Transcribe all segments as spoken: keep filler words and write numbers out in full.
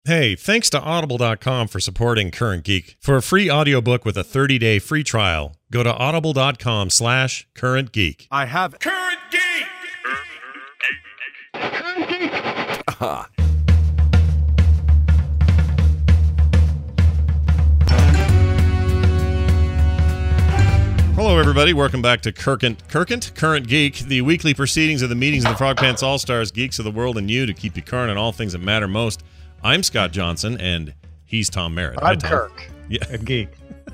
Hey, thanks to Audible dot com for supporting Current Geek. For a free audiobook with a thirty-day free trial, go to audible dot com slash current geek. I have Current Geek! Current Geek! Ah. Hello, everybody. Welcome back to Kirkent, Kirkent, Current Geek, the weekly proceedings of the meetings of the Frog Pants All-Stars, Geeks of the World, and you to keep you current on all things that matter most. I'm Scott Johnson, and he's Tom Merritt. I'm Hi, Tom. Kirk. Yeah. A geek.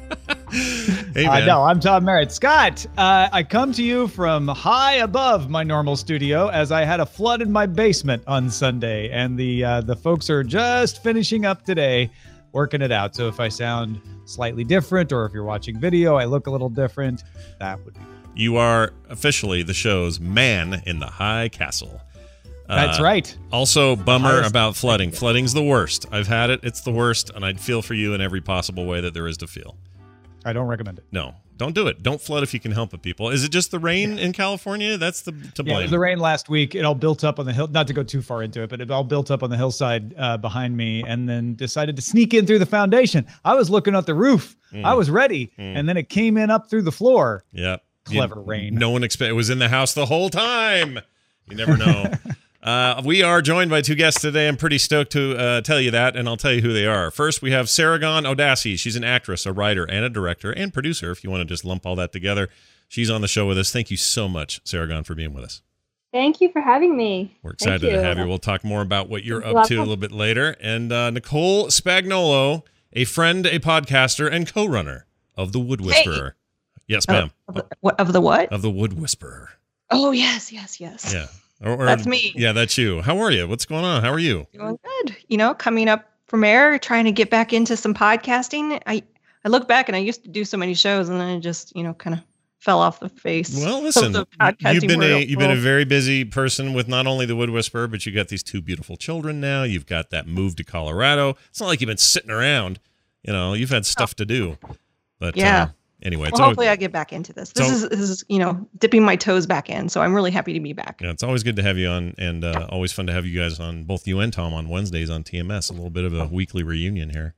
Hey, Uh, man. no, I'm Tom Merritt. Scott, uh, I come to you from high above my normal studio as I had a flood in my basement on Sunday, and the uh, the folks are just finishing up today, working it out. So if I sound slightly different, or if you're watching video, I look a little different, that would be. You are officially the show's man in the high castle. That's Uh, right. Also, bummer Highest- about flooding. Flooding's the worst. I've had it. It's the worst, and I'd feel for you in every possible way that there is to feel. I don't recommend it. No, don't do it. Don't flood if you can help it, people. Is it just the rain in California? That's the to Yeah, it blame. was the rain last week. It all built up on the hill. Not to go too far into it, but it all built up on the hillside uh, behind me, and then decided to sneak in through the foundation. I was looking at the roof. Mm. I was ready, Mm. and then it came in up through the floor. Yep. Clever You- rain. No one expect. It was in the house the whole time. You never know. Uh, we are joined by two guests today. I'm pretty stoked to uh, tell you that, and I'll tell you who they are. First, we have Saragon Odassi. She's an actress, a writer, and a director, and producer, if you want to just lump all that together. She's on the show with us. Thank you so much, Saragon, for being with us. Thank you for having me. We're Thank excited to have you. We'll talk more about what you're You're up to a welcome. little bit later. And uh, Nicole Spagnolo, a friend, a podcaster, and co-runner of The Wood Whisperer. Yes, ma'am. Of the, what, of the what? Of The Wood Whisperer. Oh, yes, yes, yes. Yeah. Or, or- That's me. Yeah, that's you. How are you? What's going on? How are you? Doing good. You know, coming up from air, trying to get back into some podcasting. I, I look back and I used to do so many shows, and then I just, you know, kind of fell off the face. Well, of listen, the podcasting you've been a world. you've been a very busy person with not only The Wood Whisperer, but you got these two beautiful children now. You've got that move to Colorado. It's not like you've been sitting around. You know, you've had stuff to do. But Yeah. uh, anyway, Well, it's hopefully, always, I get back into this. This So- is, this is, you know, dipping my toes back in. So I'm really happy to be back. yeah, it's always good to have you on, and uh, always fun to have you guys on, both you and Tom, on Wednesdays on T M S. A little bit of a weekly reunion here.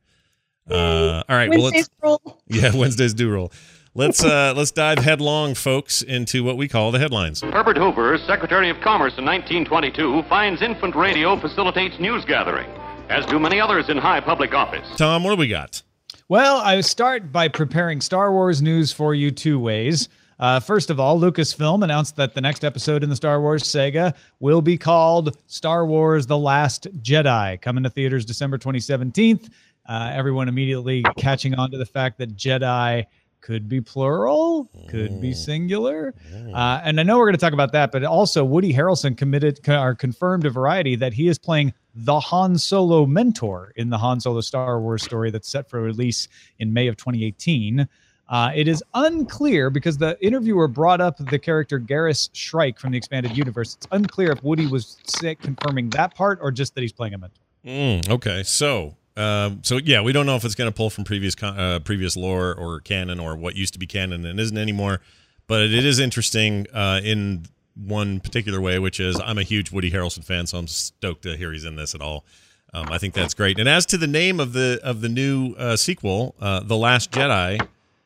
Uh, all right, well, let's Wednesday's roll. yeah, Wednesdays do roll. Let's uh, let's dive headlong, folks, into what we call the headlines. Herbert Hoover, Secretary of Commerce in nineteen twenty-two, finds infant radio facilitates news gathering, as do many others in high public office. Tom, what do we got? Well, I start by preparing Star Wars news for you two ways. Uh, first of all, Lucasfilm announced that the next episode in the Star Wars saga will be called Star Wars The Last Jedi, coming to theaters December twenty seventeen. Uh, everyone immediately catching on to the fact that Jedi could be plural, could be singular. Uh, and I know we're going to talk about that, but also Woody Harrelson committed or confirmed to Variety that he is playing the Han Solo mentor in the Han Solo Star Wars story that's set for release in May of twenty eighteen. Uh, it is unclear because the interviewer brought up the character Garrus Shrike from the expanded universe. It's unclear if Woody was say, confirming that part or just that he's playing a mentor. Mm, okay, so uh, so yeah, we don't know if it's going to pull from previous con- uh, previous lore or canon or what used to be canon and isn't anymore. But it is interesting uh, in one particular way, which is I'm a huge Woody Harrelson fan, so I'm stoked to hear he's in this at all. Um, I think that's great. And as to the name of the of the new uh, sequel, uh, The Last Jedi.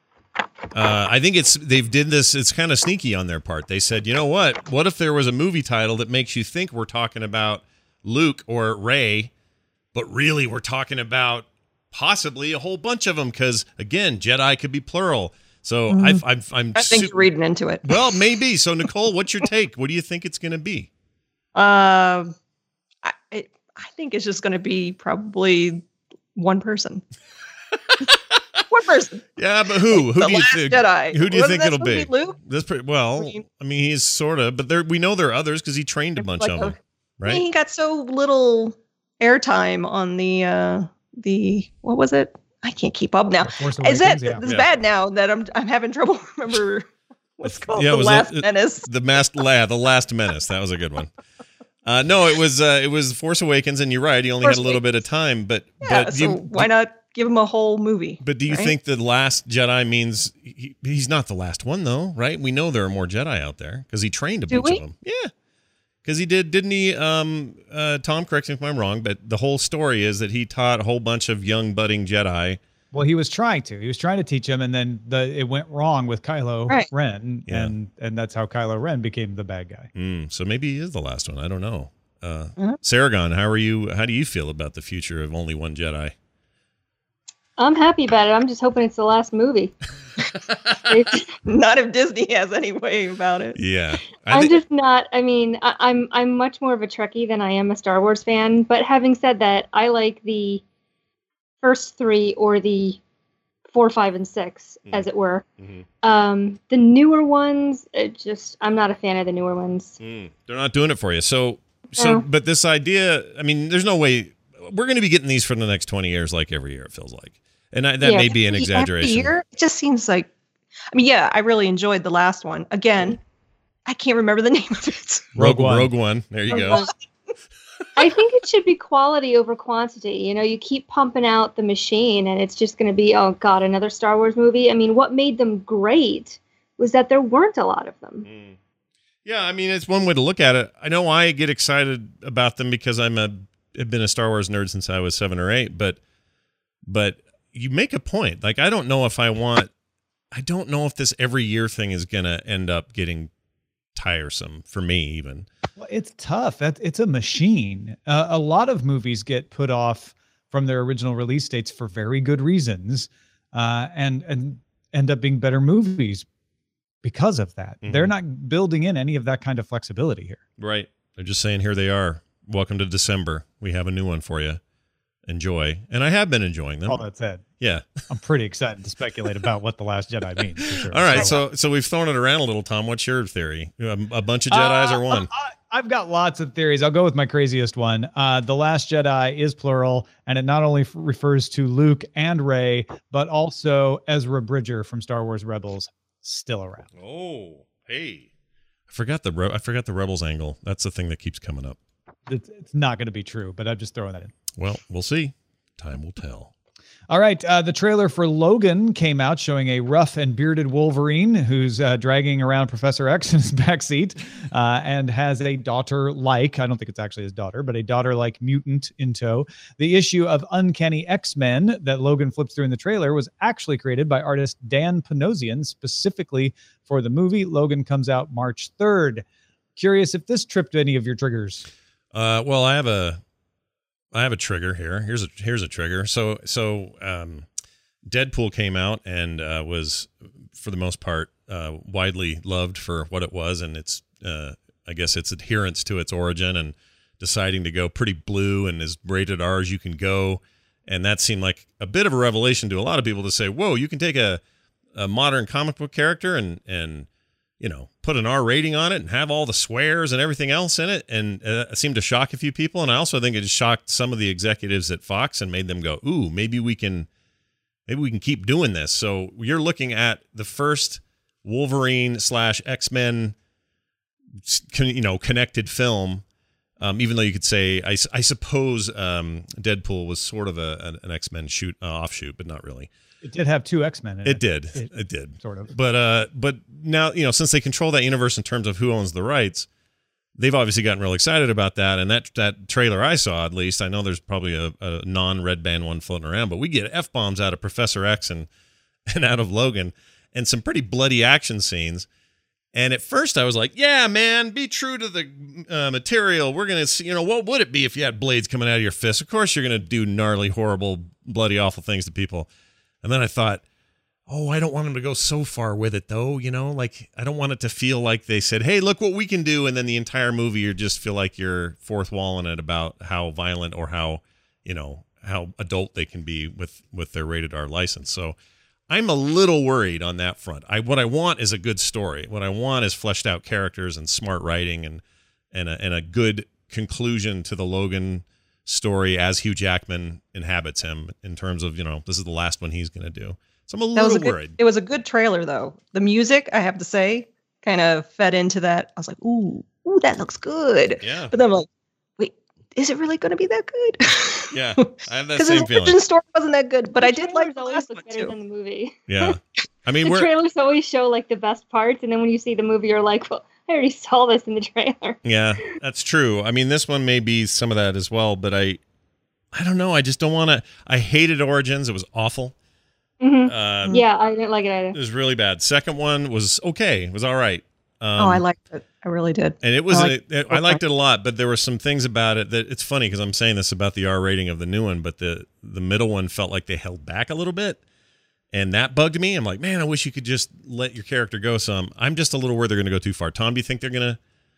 Uh, I think it's they've did this. It's kind of sneaky on their part. They said, you know what? What if there was a movie title that makes you think we're talking about Luke or Rey, but really we're talking about possibly a whole bunch of them? Because again, Jedi could be plural. So Mhm. I've, I'm, I'm I think su- you're reading into it. well, maybe. So Nicole, what's your take? What do you think it's going to be? Um, I, it, I think it's just going to be probably one person. One person. Yeah, but who? Who The do you Last think? Jedi. Who do you Wasn't think that it'll supposed be? to be Luke? That's pretty well. I mean- I mean, he's sort of, but there we know there are others because he trained a bunch Like of a- them, I mean, right? he got so little airtime on the uh the what was it? I can't keep up now. Force Is it? Awakens, yeah. It's Yeah. bad now that I'm I'm having trouble remember what's called Yeah, it the was Last a- Menace. The Last, yeah, the Last Menace. That was a good one. Uh, no, it was uh, it was Force Awakens, and you're right. He only Force had a little bit of time, but Yeah, but so you, why not give him a whole movie? But do you right? think the Last Jedi means he, he's not the last one, though, right? We know there are more Jedi out there because he trained a Do bunch we? of them. Yeah, Because he did, didn't he? Um, uh, Tom, correct me if I'm wrong, but the whole story is that he taught a whole bunch of young budding Jedi. Well, he was trying to. He was trying to teach him, and then the it went wrong with Kylo Right. Ren, Yeah. and and that's how Kylo Ren became the bad guy. Mm, so maybe he is the last one. I don't know. Uh, Mhm. Saragon, how are you? How do you feel about the future of only one Jedi? I'm happy about it. I'm just hoping it's the last movie. It's- Not if Disney has any way about it. Yeah, I I'm thi- just not. I mean, I, I'm I'm much more of a Trekkie than I am a Star Wars fan. But having said that, I like the first three or the four, five, and six, Mm. as it were. Mhm. Um, the newer ones, it just I'm not a fan of the newer ones. Mm, they're not doing it for you. So, so, No. but this idea, I mean, there's no way we're going to be getting these for the next twenty years, like every year, it feels like. And I, that Yeah. may be an Every- exaggeration. Every year, it just seems like. I mean, yeah, I really enjoyed the last one. Again, I can't remember the name of it. Rogue, Rogue One. Rogue One. There you Rogue go. One. I think it should be quality over quantity. You know, you keep pumping out the machine and it's just going to be, oh, God, another Star Wars movie. I mean, what made them great was that there weren't a lot of them. Mm. Yeah, I mean, it's one way to look at it. I know I get excited about them because I'm a have been a Star Wars nerd since I was seven or eight, but but you make a point. Like, I don't know if I want, I don't know if this every year thing is going to end up getting tiresome for me even. Well, it's tough. That it's a machine. Uh, a lot of movies get put off from their original release dates for very good reasons, uh, and and end up being better movies because of that. Mhm. They're not building in any of that kind of flexibility here. Right. They're just saying, here they are. Welcome to December. We have a new one for you. Enjoy. And I have been enjoying them. All that said, Yeah. I'm pretty excited to speculate about what The Last Jedi means. For sure. All right. So so we've thrown it around a little, Tom. What's your theory? A, a bunch of Jedis Uh, or one? I, I've got lots of theories. I'll go with my craziest one. Uh, the Last Jedi is plural, and it not only f- refers to Luke and Rey, but also Ezra Bridger from Star Wars Rebels, still around. Oh, hey. I forgot the Re- I forgot the Rebels angle. That's the thing that keeps coming up. It's, it's not going to be true, but I'm just throwing that in. Well, we'll see. Time will tell. All right. Uh, the trailer for Logan came out showing a rough and bearded Wolverine who's uh, dragging around Professor X in his backseat uh, and has a daughter-like, I don't think it's actually his daughter, but a daughter-like mutant in tow. The issue of Uncanny X-Men that Logan flips through in the trailer was actually created by artist Dan Panosian specifically for the movie. Logan comes out March third. Curious if this tripped any of your triggers. Uh, well, I have a I have a trigger here. Here's a here's a trigger. So so um, Deadpool came out and uh, was, for the most part, uh, widely loved for what it was, and its uh, I guess its adherence to its origin and deciding to go pretty blue and as rated R as you can go. And that seemed like a bit of a revelation to a lot of people to say, whoa, you can take a, a modern comic book character and and you know, put an R rating on it and have all the swears and everything else in it. And uh, it seemed to shock a few people. And I also think it just shocked some of the executives at Fox and made them go, ooh, maybe we can, maybe we can keep doing this. So you're looking at the first Wolverine slash X-Men, you know, connected film. Um, even though you could say, I, I suppose um, Deadpool was sort of a, an, an X-Men shoot uh, offshoot, but not really. It did have two X-Men in it. It did. It- It did. Sort of. But uh, but now, you know, since they control that universe in terms of who owns the rights, they've obviously gotten real excited about that. And that that trailer I saw, at least, I know there's probably a, a non-red band one floating around, but we get F-bombs out of Professor X and, and out of Logan and some pretty bloody action scenes. And at first I was like, yeah, man, be true to the uh, material. We're going to see, you know, what would it be if you had blades coming out of your fists? Of course you're going to do gnarly, horrible, bloody, awful things to people. And then I thought, oh, I don't want them to go so far with it, though. You know, like, I don't want it to feel like they said, hey, look what we can do. And then the entire movie, you just feel like you're fourth walling it about how violent or how, you know, how adult they can be with, with their rated R license. So I'm a little worried on that front. I What I want is a good story. What I want is fleshed out characters and smart writing and, and, a, and a good conclusion to the Logan story as Hugh Jackman inhabits him in terms of, you know, this is the last one he's going to do. So I'm a That was little a good, worried. it was a good trailer, though. The music, I have to say, kind of fed into that. I was like, ooh, ooh, that looks good. Yeah. But then I'm like, wait, is it really going to be that good? Yeah, I have that Because same his feeling. origin story wasn't that good, but The I did like trailers the always last look one better too. than the movie. Yeah. I mean, The we're trailers always show like the best parts, and then when you see the movie, you're like, well, I already saw this in the trailer. Yeah, that's true. I mean, this one may be some of that as well, but I, I don't know. I just don't want to. I hated Origins. It was awful. Mm-hmm. Uh, Yeah, I didn't like it It either. was really bad. Second one was okay. It was all right. Um, oh, I liked it. I really did. And it was, I I, liked it, I liked it a lot, but there were some things about it that it's funny because I'm saying this about the R rating of the new one, but the the middle one felt like they held back a little bit, and that bugged me. I'm like, man, I wish you could just let your character go some. I'm just a little worried they're going to go too far. Tom, do you think they're going to?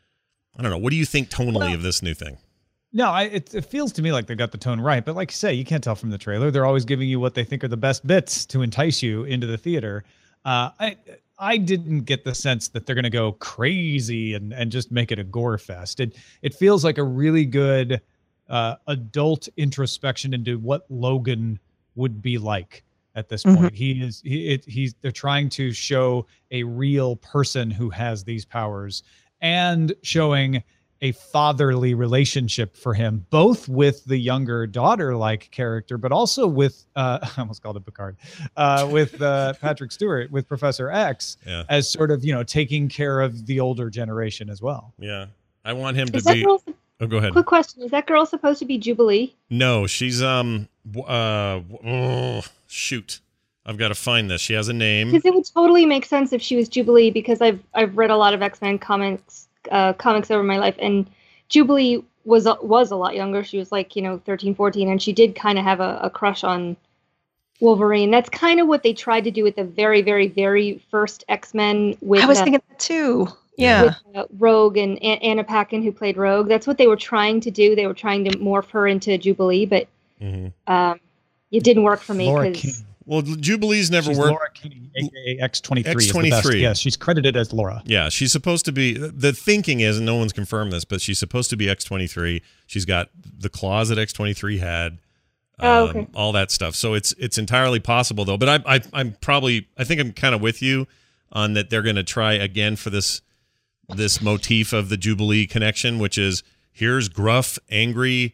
I don't know. What do you think tonally Well, of this new thing? No, I, it, it feels to me like they got the tone right. But like you say, you can't tell from the trailer. They're always giving you what they think are the best bits to entice you into the theater. Uh, I I didn't get the sense that they're going to go crazy and, and just make it a gore fest. It it feels like a really good uh, adult introspection into what Logan would be like at this Mhm. point. He is he it, he's they're trying to show a real person who has these powers and showing a fatherly relationship for him, both with the younger daughter-like character, but also with, uh, I almost called it Picard, uh, with uh, Patrick Stewart, with Professor X, Yeah. as sort of, you know, taking care of the older generation as well. Yeah, I want him to Is that be. girl, Oh, go ahead. quick question. Is that girl supposed to be Jubilee? No, she's um. w- Uh. Oh, shoot, I've got to find this. She has a name. Because it would totally make sense if she was Jubilee, because I've I've read a lot of X-Men comics uh, comics over my life, and Jubilee was a- was a lot younger. She was like, you know, thirteen, fourteen, and she did kind of have a, a crush on Wolverine. That's kind of what they tried to do with the very, very, very first X-Men with, I was uh, thinking that too. Yeah. with uh, Rogue and A- Anna Paquin, who played Rogue. That's what they were trying to do. They were trying to morph her into Jubilee, but Mhm. um, it didn't work for me Laura because Kinney. Well, Jubilee's never She's worked. Laura Kinney, aka X twenty-three. X Is the best. twenty-three. Yes, she's credited as Laura. Yeah, she's supposed to be. The thinking is, and no one's confirmed this, but she's supposed to be X twenty-three. She's got the claws that X twenty-three had. Oh, okay. um, all that stuff. So it's it's entirely possible though. But I, I I'm probably I think I'm kind of with you on that. They're going to try again for this this motif of the Jubilee connection, which is here's gruff, angry,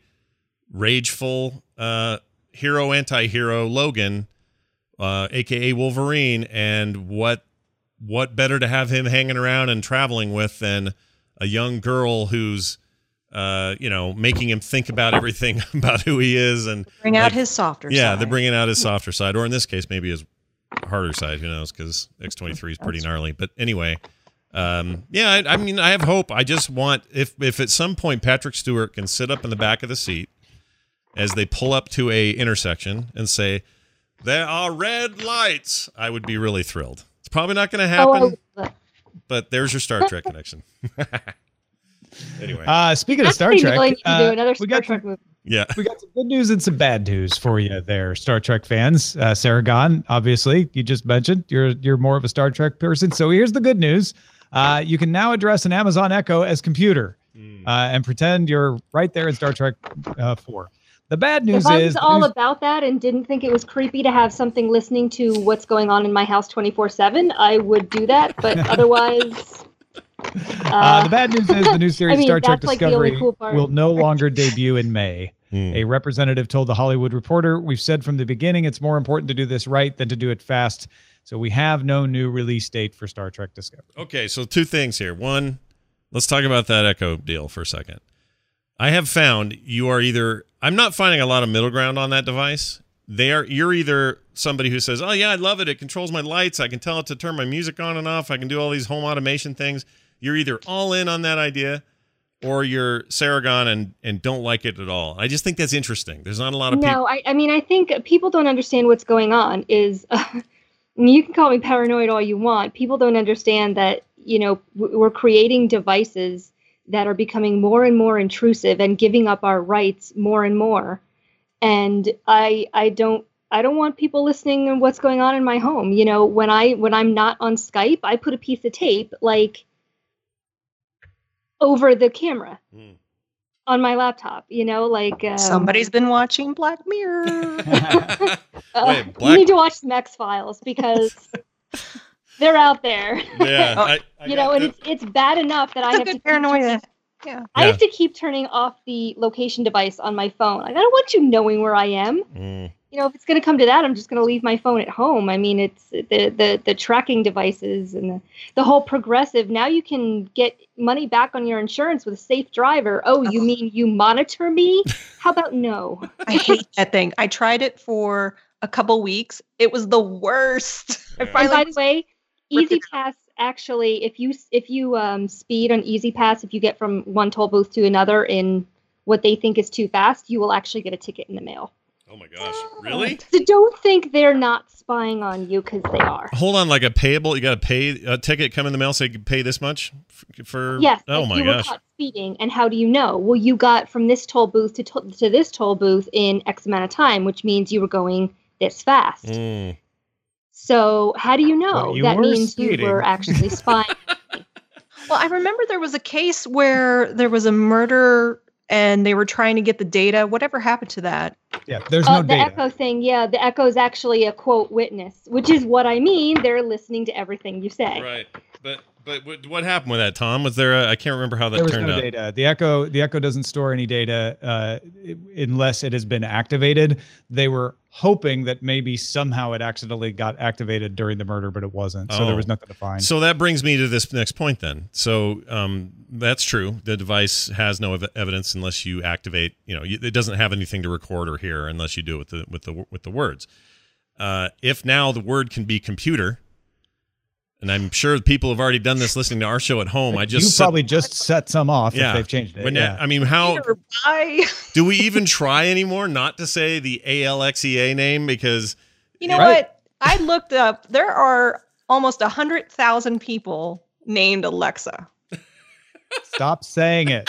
rageful uh, hero anti-hero Logan, uh, aka Wolverine, and what what better to have him hanging around and traveling with than a young girl who's uh, you know, making him think about everything about who he is and Bring out like, his softer yeah, side. they're bringing out his softer side, or in this case, maybe his harder side. Who knows? Because X twenty-three is pretty gnarly. But anyway, um, yeah, I, I mean, I have hope. I just want if if at some point Patrick Stewart can sit up in the back of the seat as they pull up to a intersection and say, "There are red lights," I would be really thrilled. It's probably not going to oh, happen, I, but there's your Star Trek connection. Anyway, Uh, speaking of Star actually Trek, really need to uh, do another we Star got Trek some, movie. yeah. we got some good news and some bad news for you there, Star Trek fans. Uh, Sarah Gon, obviously, you just mentioned you're you're more of a Star Trek person. So here's the good news: uh, you can now address an Amazon Echo as computer Mm. uh, and pretend you're right there in Star Trek uh, four. The bad news If I is was all news- about that and didn't think it was creepy to have something listening to what's going on in my house twenty-four seven, I would do that. But otherwise, Uh, the bad news is the new series I mean, Star Trek that's like the only Discovery cool part. will no longer debut in May. Hmm. A representative told The Hollywood Reporter, "We've said from the beginning it's more important to do this right than to do it fast. So we have no new release date for Star Trek Discovery." Okay, so two things here. One, let's talk about that Echo deal for a second. I have found you are either I'm not finding a lot of middle ground on that device. They are you're either somebody who says, "Oh yeah, I love it. It controls my lights. I can tell it to turn my music on and off. I can do all these home automation things." You're either all in on that idea or you're Saragon and and don't like it at all. I just think that's interesting. There's not a lot of people. no, I, I mean, I think people don't understand what's going on. Is uh, I mean, you can call me paranoid all you want. People don't understand that, you know, w- we're creating devices that are becoming more and more intrusive and giving up our rights more and more. And I I don't I don't want people listening to what's going on in my home. You know, when I when I'm not on Skype, I put a piece of tape like over the camera Hmm. on my laptop. You know, like um, Somebody's been watching Black Mirror. Uh, Wait, you Black- need to watch some X Files because they're out there. Yeah, Oh, I, I you got know, and the- it's it's bad enough that I That's a have to good teach- paranoia. Yeah. I Yeah. have to keep turning off the location device on my phone. Like, I don't want you knowing where I am. Mm. You know, if it's going to come to that, I'm just going to leave my phone at home. I mean, it's the the the tracking devices and the, the whole progressive. Now you can get money back on your insurance with a safe driver. Oh, you mean you monitor me? How about no? I hate that thing. I tried it for a couple weeks. It was the worst. I Yeah. And finally by the way, ripped it Easy Pass actually, if you if you um, speed on Easy Pass, if you get from one toll booth to another in what they think is too fast, you will actually get a ticket in the mail. Oh my gosh, really? So don't think they're not spying on you, because they are. Hold on, like a payable, you got to pay a ticket come in the mail, say you can pay this much f- for. Yes. Oh like my you gosh. were caught speeding, and how do you know? Well, you got from this toll booth to to, to this toll booth in X amount of time, which means you were going this fast. Mm. So how do you know? Well, you that were means speeding. you were actually spying. Well, I remember there was a case where there was a murder and they were trying to get the data. Whatever happened to that? Yeah, there's Uh, no the data. Echo thing, yeah, the Echo is actually a quote witness, which is what I mean. They're listening to everything you say. Right, but but what, what happened with that, Tom? Was there? A, I can't remember how that There was turned no out. data. The Echo, the Echo doesn't store any data uh, unless it has been activated. They were hoping that maybe somehow it accidentally got activated during the murder, but it wasn't. So Oh. there was nothing to find. So that brings me to this next point then. So um, that's true. The device has no ev- evidence unless you activate. You know, it doesn't have anything to record or hear unless you do it with the with the with the words. Uh, if now the word can be computer, and I'm sure people have already done this listening to our show at home. I just you set- probably just set some off Yeah. if they've changed it. But yeah. now- I mean, how Peter, bye. do we even try anymore not to say the A L X E A name because You know Right. what? I looked up. There are almost a hundred thousand people named Alexa. Stop saying it.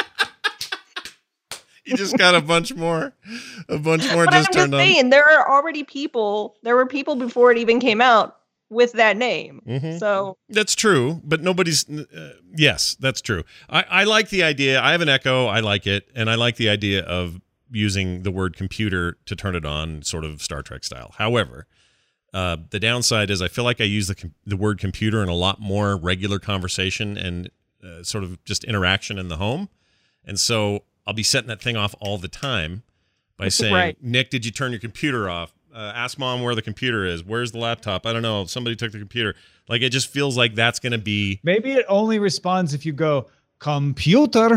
you just got a bunch more, a bunch more But I'm just just turned on. saying, there are already people. There were people before it even came out with that name. Mhm. So That's true, but nobody's. Uh, yes, that's true. I, I like the idea. I have an Echo. I like it, and I like the idea of using the word computer to turn it on, sort of Star Trek style. However, uh, the downside is I feel like I use the com- the word computer in a lot more regular conversation and uh, sort of just interaction in the home, and so I'll be setting that thing off all the time by saying, Right. "Nick, did you turn your computer off? Uh, ask mom where the computer is. Where's the laptop? I don't know. Somebody took the computer." Like, it just feels like that's going to be. Maybe it only responds if you go, computer.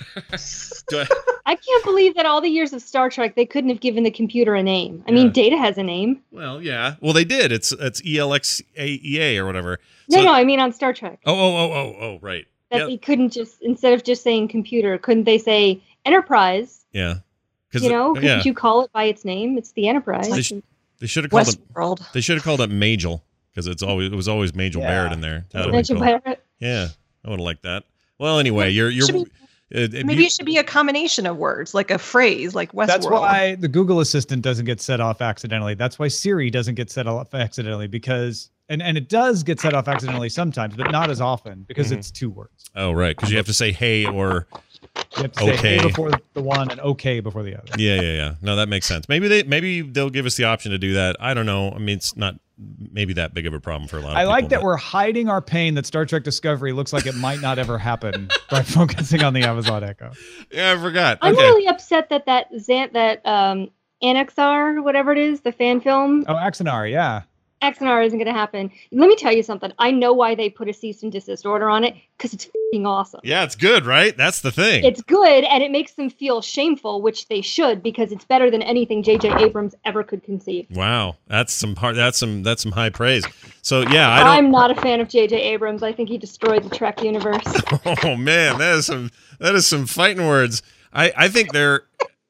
Do I- I can't believe that all the years of Star Trek, they couldn't have given the computer a name. I mean, Yeah. Data has a name. well, yeah. Well, they did. It's it's E L X A E A or whatever. No, So- no, I mean on Star Trek. Oh, oh, oh, oh, oh, right. That Yeah. they couldn't just, instead of just saying computer, couldn't they say Enterprise? Yeah. You know, couldn't yeah. you call it by its name? It's the Enterprise. They, sh- they should have called it. Westworld. They should have called it Majel because it's always it was always Majel Yeah. Barrett in there. That would've been Mention cool. by- Yeah, I would have liked that. Well, anyway, you're you're. Should be- uh, if Maybe you- it should be a combination of words, like a phrase, like Westworld. That's why the Google Assistant doesn't get set off accidentally. That's why Siri doesn't get set off accidentally because, and, and it does get set off accidentally sometimes, but not as often because Mhm. it's two words. oh, right, because you have to say hey or You have to say Okay. A before the one and okay before the other. yeah, yeah, yeah. No, that makes sense. Maybe they maybe they'll give us the option to do that. I don't know. I mean, it's not maybe that big of a problem for a lot of I people. like that but- we're hiding our pain that Star Trek Discovery looks like it might not ever happen by focusing on the Amazon Echo. Yeah, I forgot. I'm Okay. really upset that that Zan- that um, Annexar, whatever it is, the fan film, Oh, Axanar, yeah. Axanar isn't going to happen. Let me tell you something. I know why they put a cease and desist order on it, because it's f***ing awesome. Yeah, it's good, right? That's the thing. It's good, and it makes them feel shameful, which they should, because it's better than anything J J Abrams ever could conceive. Wow, that's some hard. That's some. That's some high praise. So yeah, I don't. I'm not a fan of J J Abrams. I think he destroyed the Trek universe. Oh man, that is some. That is some fighting words. I. I think they're.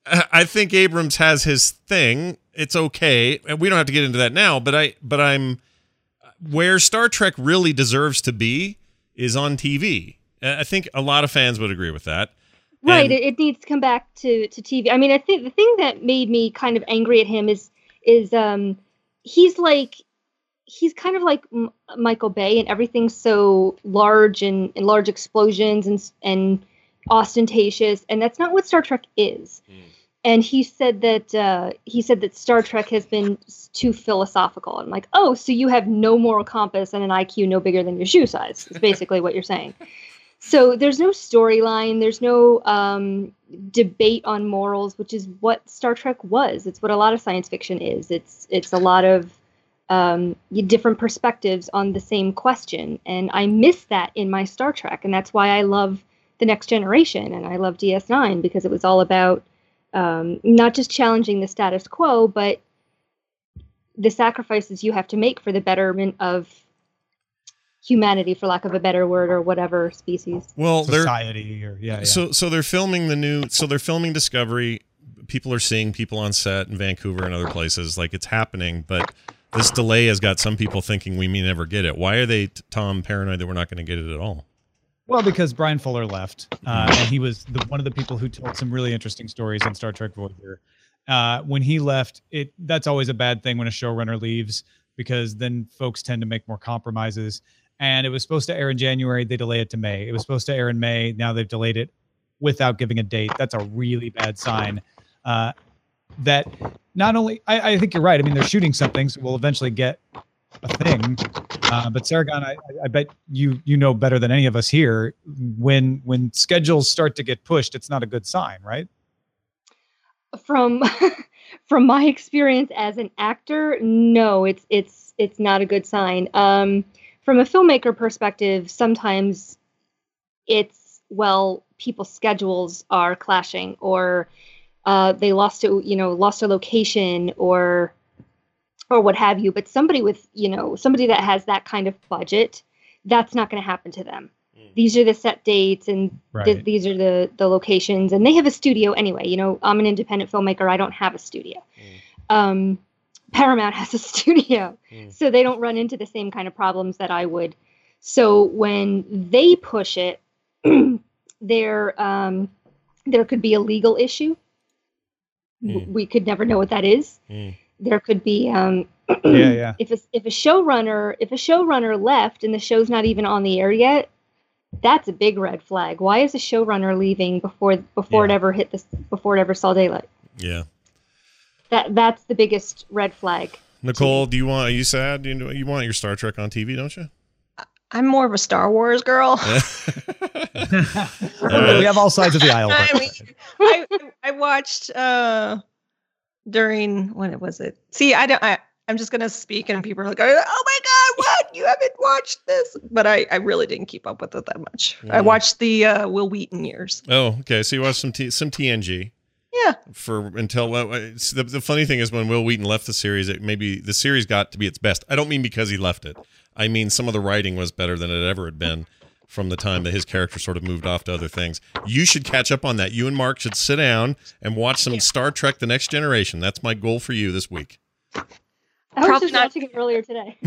I think Abrams has his thing. It's okay, and we don't have to get into that now. But I. But I'm. Where Star Trek really deserves to be is on T V. I think a lot of fans would agree with that. Right, And- it, it needs to come back to, to T V. I mean, I think the thing that made me kind of angry at him is is um he's like he's kind of like M- Michael Bay, and everything's so large and, and large explosions and and ostentatious, and that's not what Star Trek is. Mm. And he said that uh, he said that Star Trek has been s- too philosophical. I'm like, oh, so you have no moral compass and an I Q no bigger than your shoe size. Is basically what you're saying. So there's no storyline. There's no um, debate on morals, which is what Star Trek was. It's what a lot of science fiction is. It's it's a lot of um, different perspectives on the same question. And I miss that in my Star Trek. And that's why I love The Next Generation and I love D S nine, because it was all about um, not just challenging the status quo, but the sacrifices you have to make for the betterment of humanity, for lack of a better word, or whatever species. Well, they're Society or yeah, yeah. so so they're filming the new. So they're filming Discovery. People are seeing people on set in Vancouver and other places. Like, it's happening, but this delay has got some people thinking we may never get it. Why are they, Tom, paranoid that we're not going to get it at all? Well, because Brian Fuller left, uh, and he was the, one of the people who told some really interesting stories on Star Trek Voyager. Uh, when he left, it that's always a bad thing when a showrunner leaves, because then folks tend to make more compromises. And it was supposed to air in January. They delay it to May. It was supposed to air in May. Now they've delayed it without giving a date. That's a really bad sign. Uh, that not only, I, I think you're right. I mean, they're shooting something, so we'll eventually get a thing. Uh, but Sargon, I, I bet you you know better than any of us here. When when schedules start to get pushed, it's not a good sign, right? From from my experience as an actor, no, it's it's it's not a good sign. Um, from a filmmaker perspective, sometimes it's, well, people's schedules are clashing, or uh, they lost a you know lost a location, or or what have you. But somebody with you know somebody that has that kind of budget, that's not going to happen to them. These are the set dates, and Right. th- these are the, the locations, and they have a studio anyway. You know, I'm an independent filmmaker. I don't have a studio. Um, Paramount has a studio, so they don't run into the same kind of problems that I would. So when they push it, there um, there could be a legal issue. W- Mm. We could never know what that is. Mm. There could be um, Yeah, yeah. if a, if a showrunner if a showrunner left and the show's not even on the air yet, that's a big red flag. Why is a showrunner leaving before before it Yeah. ever hit this before it ever saw daylight? Yeah. That that's the biggest red flag. Nicole, do you want? Are you sad? You know, you want your Star Trek on T V, don't you? I'm more of a Star Wars girl. We have all sides of the aisle. I mean, I, I watched uh, during, when was it? See, I don't. I, I'm just gonna speak, and people are like, "Oh my God, what? You haven't watched this?" But I, I really didn't keep up with it that much. I Mm. watched the uh, Will Wheaton years. Oh, okay. So you watched some T- some T N G. Yeah. For until well, it's, the the funny thing is when Will Wheaton left the series, it maybe the series got to be its best. I don't mean because he left it. I mean some of the writing was better than it ever had been from the time that his character sort of moved off to other things. You should catch up on that. You and Mark should sit down and watch some Star Trek: The Next Generation. That's my goal for you this week. I was Probably just not- watching it earlier today.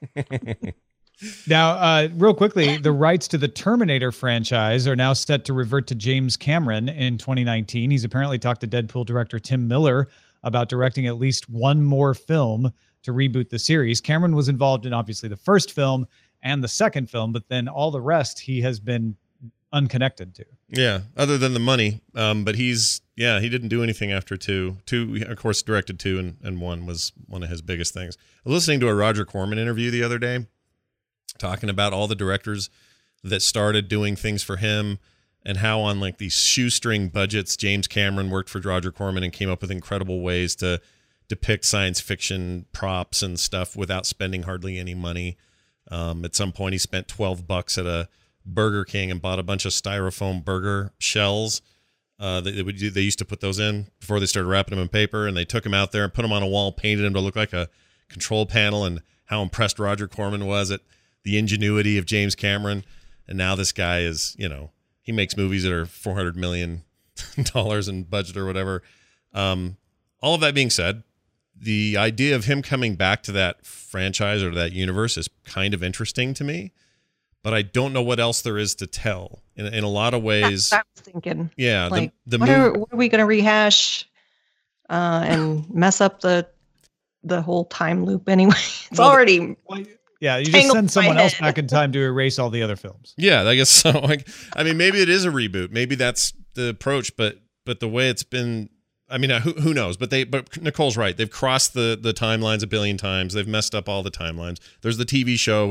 Now, uh, real quickly, the rights to the Terminator franchise are now set to revert to James Cameron in twenty nineteen. He's apparently talked to Deadpool director Tim Miller about directing at least one more film to reboot the series. Cameron was involved in obviously the first film and the second film, but then all the rest he has been unconnected to. Yeah, other than the money. Um, but he's, yeah, he didn't do anything after two. Two, of course, directed two, and, and one was one of his biggest things. I was listening to a Roger Corman interview the other day, talking about all the directors that started doing things for him and how on like these shoestring budgets, James Cameron worked for Roger Corman and came up with incredible ways to depict science fiction props and stuff without spending hardly any money. Um, at some point, he spent twelve bucks at a Burger King and bought a bunch of styrofoam burger shells. Uh, they, they would do, they used to put those in before they started wrapping them in paper, and they took them out there and put them on a wall, painted them to look like a control panel, and how impressed Roger Corman was at the ingenuity of James Cameron. And now this guy is, you know, he makes movies that are four hundred million dollars in budget or whatever. Um, all of that being said, the idea of him coming back to that franchise or that universe is kind of interesting to me, but I don't know what else there is to tell. In, in a lot of ways, That's what I was thinking. yeah, Like, the, the what, movie, are, what are we going to rehash uh, and mess up the the whole time loop anyway? It's Well, the- already Yeah, you just Tangled send my someone else head. back in time to erase all the other films. yeah, I guess so. Like, I mean, maybe it is a reboot. Maybe that's the approach, but but the way it's been, I mean, uh, who who knows? But they, but Nicole's right. They've crossed the the timelines a billion times. They've messed up all the timelines. There's the T V show, which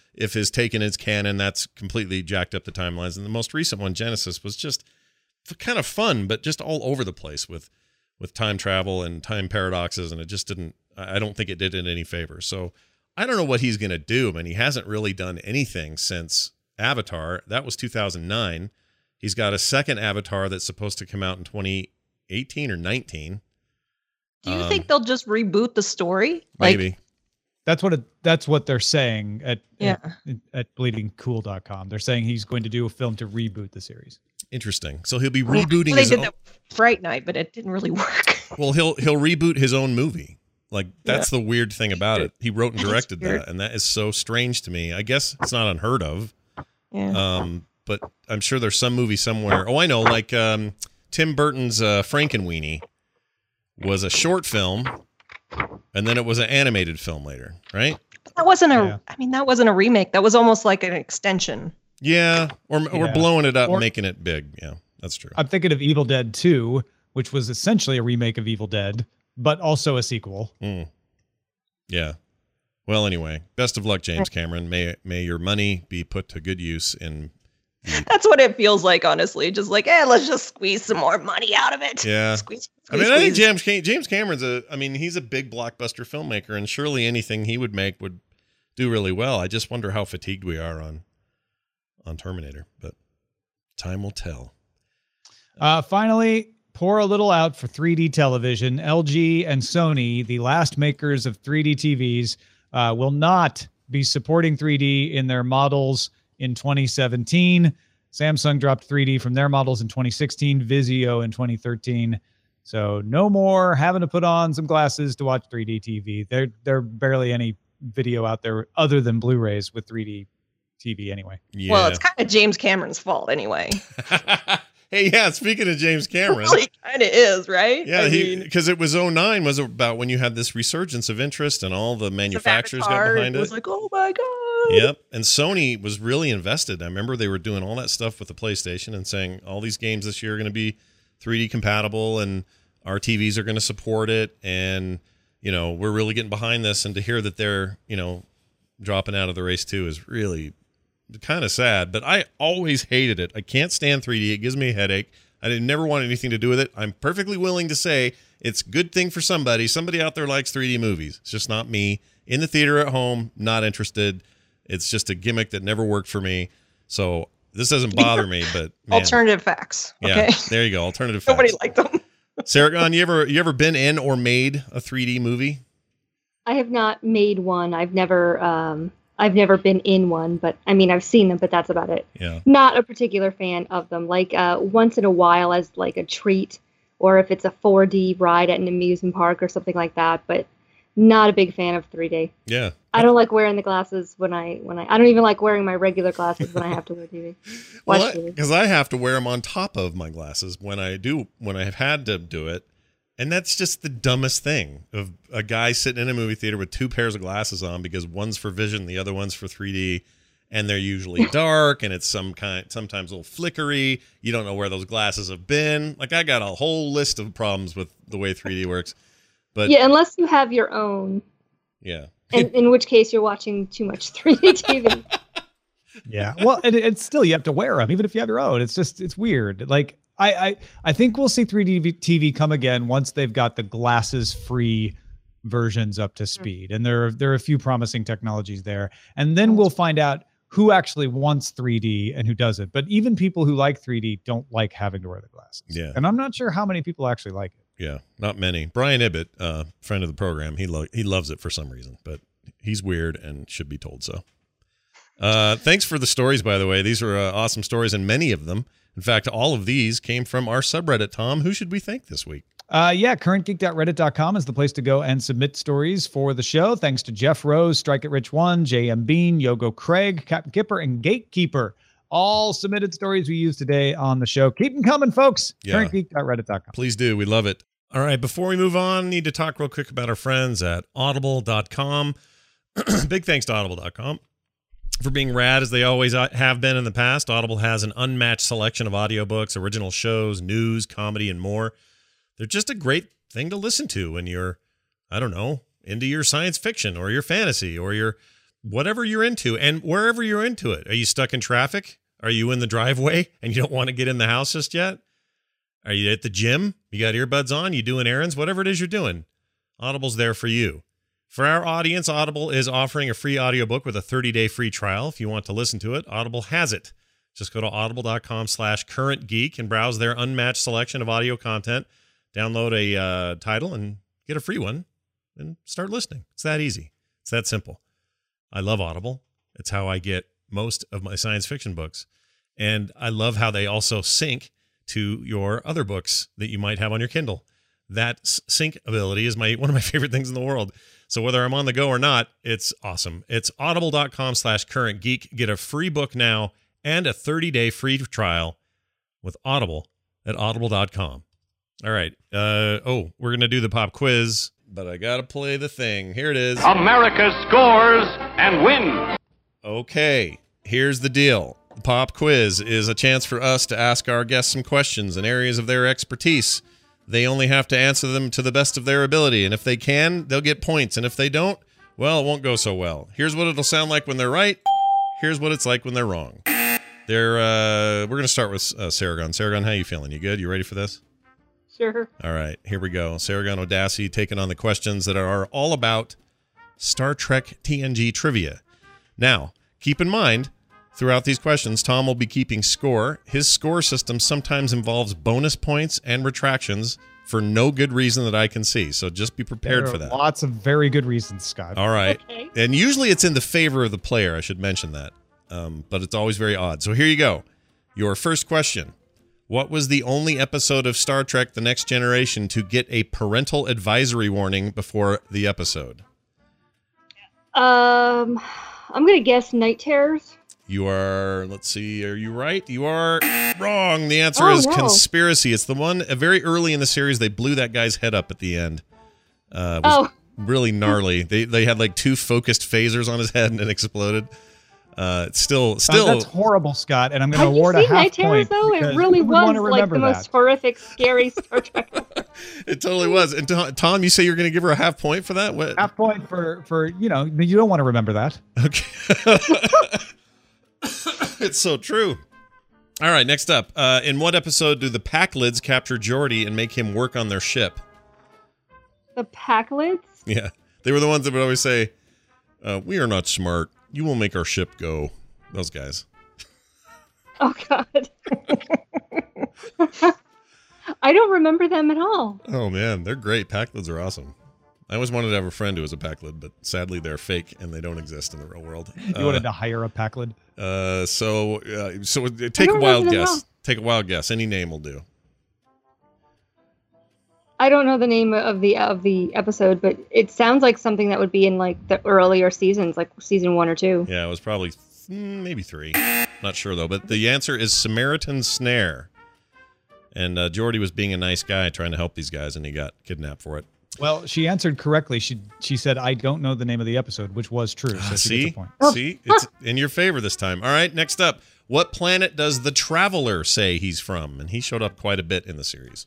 if his Taken is canon, that's completely jacked up the timelines. And the most recent one, Genesis, was just kind of fun, but just all over the place with with time travel and time paradoxes, and it just didn't. I don't think it did it any favor. So I don't know what he's going to do. I mean, he hasn't really done anything since Avatar. That was two thousand nine. He's got a second Avatar that's supposed to come out in twenty eighteen or nineteen. Do you Um, think they'll just reboot the story? Like, Maybe. That's what it, that's what they're saying at Yeah. at, at bleeding cool dot com. They're saying he's going to do a film to reboot the series. Interesting. So he'll be well, rebooting they his did own. that with Fright Night, but it didn't really work. Well, he'll he'll reboot his own movie. Like that's the weird thing about it. He wrote and That is directed weird. that, and that is so strange to me. I guess it's not unheard of. Yeah. Um, but I'm sure there's some movie somewhere. Oh, I know, like um, Tim Burton's uh, Frankenweenie was a short film, and then it was an animated film later, right? But that wasn't a. Yeah. I mean, that wasn't a remake. That was almost like an extension. Yeah, or or Yeah. blowing it up, Or- and making it big. Yeah, that's true. I'm thinking of Evil Dead two, which was essentially a remake of Evil Dead, but also a sequel. Mm. Yeah. Well, anyway, best of luck, James Cameron. May may your money be put to good use in. The, That's what it feels like, honestly. Just like, eh, let's just squeeze some more money out of it. Yeah. Squeeze, I squeeze, mean, I think squeeze. James Cam- James Cameron's a. I mean, he's a big blockbuster filmmaker, and surely anything he would make would do really well. I just wonder how fatigued we are on on Terminator, but time will tell. Uh, finally, pour a little out for three D television. L G and Sony, the last makers of three D T Vs, uh, will not be supporting three D in their models in twenty seventeen. Samsung dropped three D from their models in twenty sixteen, Vizio in twenty thirteen. So no more having to put on some glasses to watch three D T V. There, there barely any video out there other than Blu-rays with three D T V anyway. Yeah. Well, it's kind of James Cameron's fault anyway. Hey, yeah. Speaking of James It Cameron, really kind of is, right? yeah, I he mean, because it was oh nine was about when you had this resurgence of interest, and all the manufacturers got Avatar, behind it it. was like, oh my god. Yep. And Sony was really invested. I remember they were doing all that stuff with the PlayStation and saying all these games this year are going to be three D compatible and our T Vs are going to support it. And, you know, we're really getting behind this. And to hear that they're, you know, dropping out of the race too is really kind of sad. But I always hated it. I can't stand three D. It gives me a headache. I didn't never want anything to do with it. I'm perfectly willing to say it's a good thing for somebody. Somebody out there likes three D movies. It's just not me. In the theater at home, not interested. It's just a gimmick that never worked for me. So this doesn't bother me, but man, Alternative facts. yeah, Okay. there you go. Alternative Nobody facts. liked them. Sarah Gon, you ever you ever been in or made a three D movie? I have not made one. I've never um I've never been in one, but I mean I've seen them, but that's about it. Yeah. Not a particular fan of them. Like uh once in a while as like a treat, or if it's a four D ride at an amusement park or something like that, but not a big fan of three D. Yeah. I don't like wearing the glasses when I when I I don't even like wearing my regular glasses when I have to wear T V. Watch Well, T V. because I have to wear them on top of my glasses when I do when I have had to do it, and that's just the dumbest thing of a guy sitting in a movie theater with two pairs of glasses on because one's for vision, the other one's for three D, and they're usually dark and it's some kind sometimes a little flickery. You don't know where those glasses have been. Like I got a whole list of problems with the way three D works, but Yeah, unless you have your own, yeah. in, in which case you're watching too much three D T V. Yeah. Well, and it, it's still, you have to wear them, even if you have your own. It's just, it's weird. Like, I, I, I think we'll see three D T V come again once they've got the glasses free versions up to speed. And there are, there are a few promising technologies there. And then we'll find out who actually wants three D and who doesn't. But even people who like three D don't like having to wear the glasses. Yeah. And I'm not sure how many people actually like it. Yeah, not many. Brian Ibbett, uh, friend of the program, he lo- he loves it for some reason, but he's weird and should be told so. Uh, thanks for the stories, by the way. These are uh, awesome stories, and many of them, in fact, all of these came from our subreddit. Tom, who should we thank this week? Uh, yeah, current geek dot reddit dot com is the place to go and submit stories for the show. Thanks to Jeff Rose, Strike It Rich One, J M Bean, Yogo Craig, Captain Kipper, and Gatekeeper. All submitted stories we use today on the show. Keep them coming, folks. Yeah. current geek dot reddit dot com. Please do. We love it. All right, before we move on, need to talk real quick about our friends at audible dot com. Big thanks to audible dot com for being rad as they always have been in the past. Audible has an unmatched selection of audiobooks, original shows, news, comedy, and more. They're just a great thing to listen to when you're, I don't know, into your science fiction or your fantasy or your whatever you're into and wherever you're into it. Are you stuck in traffic? Are you in the driveway and you don't want to get in the house just yet? Are you at the gym? You got earbuds on? You doing errands? Whatever it is you're doing, Audible's there for you. For our audience, Audible is offering a free audiobook with a thirty-day free trial. If you want to listen to it, Audible has it. Just go to audible.com slash current geek and browse their unmatched selection of audio content. Download a uh, title and get a free one and start listening. It's that easy. It's that simple. I love Audible. It's how I get most of my science fiction books. And I love how they also sync to your other books that you might have on your Kindle. That sync ability is my one of my favorite things in the world. So whether I'm on the go or not, it's awesome. It's audible.com slash current geek. Get a free book now and a thirty-day free trial with Audible at audible dot com. All right. Uh, oh, we're going to do the pop quiz, but I got to play the thing. Here it is. America scores and wins. Okay, here's the deal. The pop quiz is a chance for us to ask our guests some questions in areas of their expertise. They only have to answer them to the best of their ability, and if they can, they'll get points, and if they don't, well, it won't go so well. Here's what it'll sound like when they're right. Here's what it's like when they're wrong. They're, uh, we're going to start with uh, Saragon. Saragon, how you feeling? You good? You ready for this? Sure. All right, here we go. Saragon Odassi taking on the questions that are all about Star Trek T N G trivia. Now, keep in mind, throughout these questions, Tom will be keeping score. His score system sometimes involves bonus points and retractions for no good reason that I can see. So just be prepared There for are that. Lots of very good reasons, Scott. All right. Okay. And usually it's in the favor of the player. I should mention that. Um, but it's always very odd. So here you go. Your first question. What was the only episode of Star Trek The Next Generation to get a parental advisory warning before the episode? Um, I'm gonna guess Night Terrors. You are, let's see, are you right? You are wrong. The answer Oh, is no. Conspiracy. It's the one uh, very early in the series. They blew that guy's head up at the end. Uh, it was Oh. really gnarly. They they had like two focused phasers on his head and it exploded. Uh, it's still, Uh, still. that's horrible, Scott, and I'm going to Have you award a seen half Night Terrors point. though? It because really you would was wanna like remember the that. most horrific, scary Star Trek ever. It totally was. And Tom, Tom, you say you're going to give her a half point for that? What? Half point for, for, you know, you don't want to remember that. Okay. It's so true. All right, next up. Uh, in what episode do the Packlids capture Geordi and make him work on their ship? The Packlids? Yeah. They were the ones that would always say, uh, we are not smart. You will make our ship go. Those guys. Oh God. I don't remember them at all. Oh, man. They're great. Packlids are awesome. I always wanted to have a friend who was a Packlid, but sadly they're fake and they don't exist in the real world. You wanted to hire a Packlid? Uh, so, uh, so take a don't wild know them at guess. all. Take a wild guess. Any name will do. I don't know the name of the of the episode, but it sounds like something that would be in like the earlier seasons, like season one or two. Yeah, it was probably mm, maybe three. Not sure though. But the answer is Samaritan Snare. And uh, Geordi was being a nice guy trying to help these guys, and he got kidnapped for it. Well, she answered correctly. She she said, I don't know the name of the episode, which was true. So she See, gets a point. see, it's in your favor this time. All right, next up, what planet does the Traveler say he's from? And he showed up quite a bit in the series.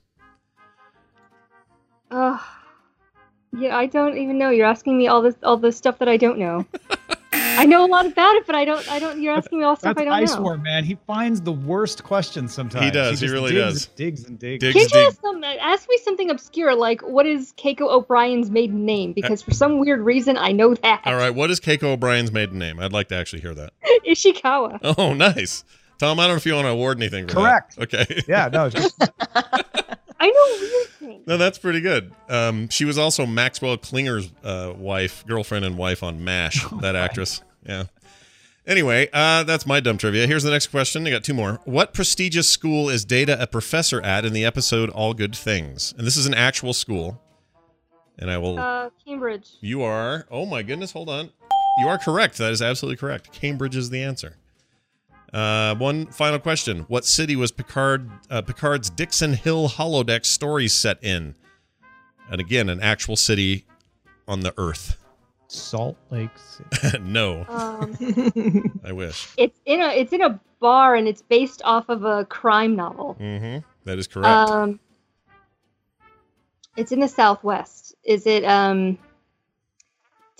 Uh, yeah, I don't even know. You're asking me all this all the stuff that I don't know. I know a lot about it, but I don't. I don't. You're asking me all stuff That's I don't Ice know. War, man. He finds the worst questions sometimes. He does, he just really digs does. And digs and digs. Digs. Can't you dig- ask, some, ask me something obscure like what is Keiko O'Brien's maiden name? Because for some weird reason I know that. All right, what is Keiko O'Brien's maiden name? I'd like to actually hear that. Ishikawa. Oh, nice. Tom, I don't know if you want to award anything for Correct. that. Okay. Yeah, no, just I know weird things. No, that's pretty good. Um, she was also Maxwell Klinger's uh, wife, girlfriend and wife on MASH, that actress. Yeah. Anyway, uh, that's my dumb trivia. Here's the next question. I got two more. What prestigious school is Data a professor at in the episode All Good Things? And this is an actual school. And I will... Uh, Cambridge. You are... Oh, my goodness. Hold on. You are correct. That is absolutely correct. Cambridge is the answer. Uh, one final question. What city was Picard uh, Picard's Dixon Hill holodeck story set in? And again, an actual city on the Earth. Salt Lake City. No, Um, I wish. it's in a it's in a bar and it's based off of a crime novel. Mm-hmm. That is correct. Um, it's in the Southwest. Is it um?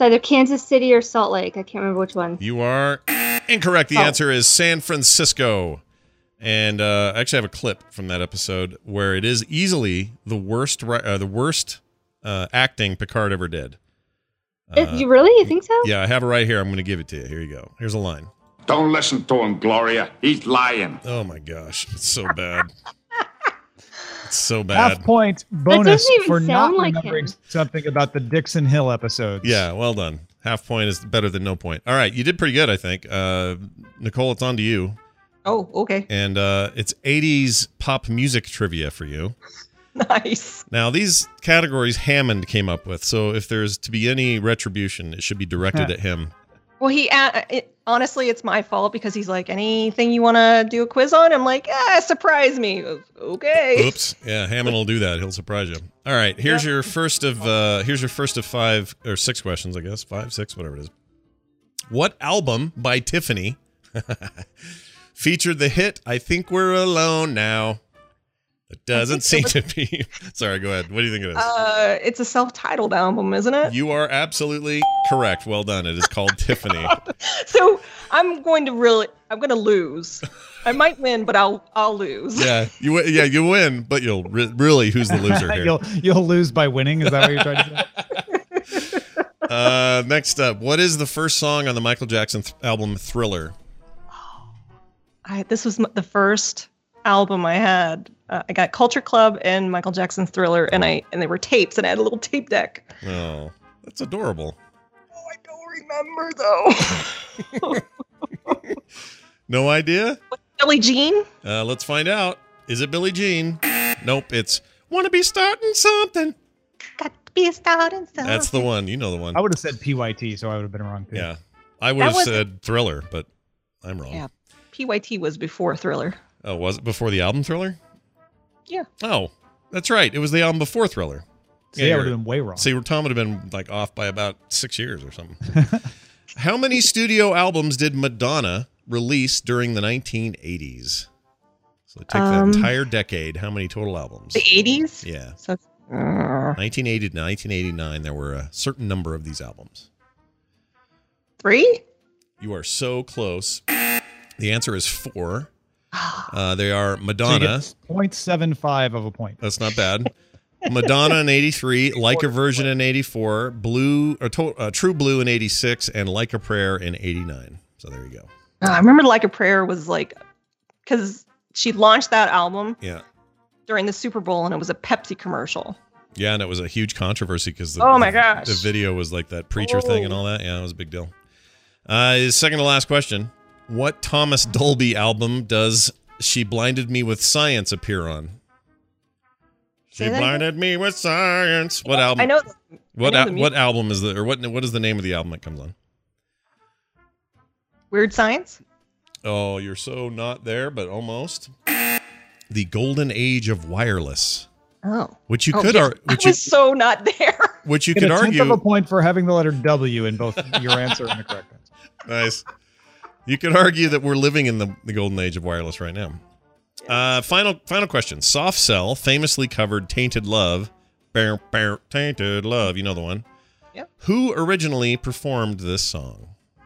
It's either Kansas City or Salt Lake. I can't remember which one. You are incorrect. The Oh. answer is San Francisco. And uh, I actually have a clip from that episode where it is easily the worst ri- uh, the worst uh, acting Picard ever did. Is- you really? You think so? Yeah, I have it right here. I'm going to give it to you. Here you go. Here's a line. Don't listen to him, Gloria. He's lying. Oh my gosh, it's so bad. It's so bad. Half point bonus doesn't even for not sound like remembering him. something about the Dixon Hill episodes. Yeah, well done. Half point is better than no point. All right, you did pretty good, I think. Uh, Nicole, it's on to you. Oh, okay. And uh, it's eighties pop music trivia for you. Nice. Now, these categories Hammond came up with, so if there's to be any retribution, it should be directed at him. Well, he uh, it, honestly, it's my fault because he's like, anything you want to do a quiz on? I'm like, ah, surprise me. Okay. Oops. Yeah, Hammond will do that. He'll surprise you. All right, here's your first of uh, here's your first of five or six questions, I guess. Five, six, whatever it is. What album by Tiffany featured the hit "I Think We're Alone Now"? It doesn't seem to be. Sorry, go ahead. What do you think it is? Uh, it's a self-titled album, isn't it? You are absolutely correct. Well done. It is called Tiffany. So I'm going to really, I'm going to lose. I might win, but I'll, I'll lose. Yeah, you wi- yeah you win, but you'll re- really who's the loser here? you'll you'll lose by winning. Is that what you're trying to say? Uh, next up, what is the first song on the Michael Jackson th- album Thriller? I, this was m- the first album I had. Uh, I got Culture Club and Michael Jackson's Thriller, and I and they were tapes, and I had a little tape deck. Oh, that's adorable. Oh, I don't remember though. No idea? Billie Jean? Uh, let's find out. Is it Billie Jean? Nope, it's Wanna Be Starting Something. Got to be a starting something. That's the one. You know the one. I would have said P Y T, so I would have been wrong too. Yeah. I would That have was- said Thriller, but I'm wrong. Yeah. P Y T was before Thriller. Oh, was it before the album Thriller? Yeah. Oh, that's right. It was the album before Thriller. So yeah, I would you're- have been way wrong. See, Tom would have been like off by about six years or something. How many studio albums did Madonna release during the nineteen eighties? So take Um, the entire decade. How many total albums? The eighties? Yeah. So, uh, nineteen eighty to nineteen eighty-nine, there were a certain number of these albums. three? You are so close. The answer is four. Uh, they are So you Madonna. get zero point seven five of a point. That's not bad. Madonna in eighty-three, Like a Virgin in eighty-four, Blue, or to, uh, True Blue in eighty-six, and Like a Prayer in eighty-nine. So there you go. Uh, I remember Like a Prayer was like, because she launched that album Yeah. during the Super Bowl and it was a Pepsi commercial. Yeah, and it was a huge controversy because the, Oh my the- gosh. the video was like that preacher Oh. thing and all that. Yeah, it was a big deal. Uh, his second to last question. What Thomas Dolby album does She Blinded Me with Science appear on? She Say that again? blinded me with science. What album? I know. What I know al- the what album is the or what what is the name of the album that comes on? Weird Science? Oh, you're so not there, but almost. The Golden Age of Wireless, Oh. which you Oh, could yes, ar- I which you was so not there. which you Get could a tenth argue. of a point for having the letter W in both your answer and the correct answer. Nice. You could argue that we're living in the, the golden age of wireless right now. Uh, final final question. Soft Cell famously covered "Tainted Love." Bow, bow, Tainted Love. You know the one. Yep. Who originally performed this song?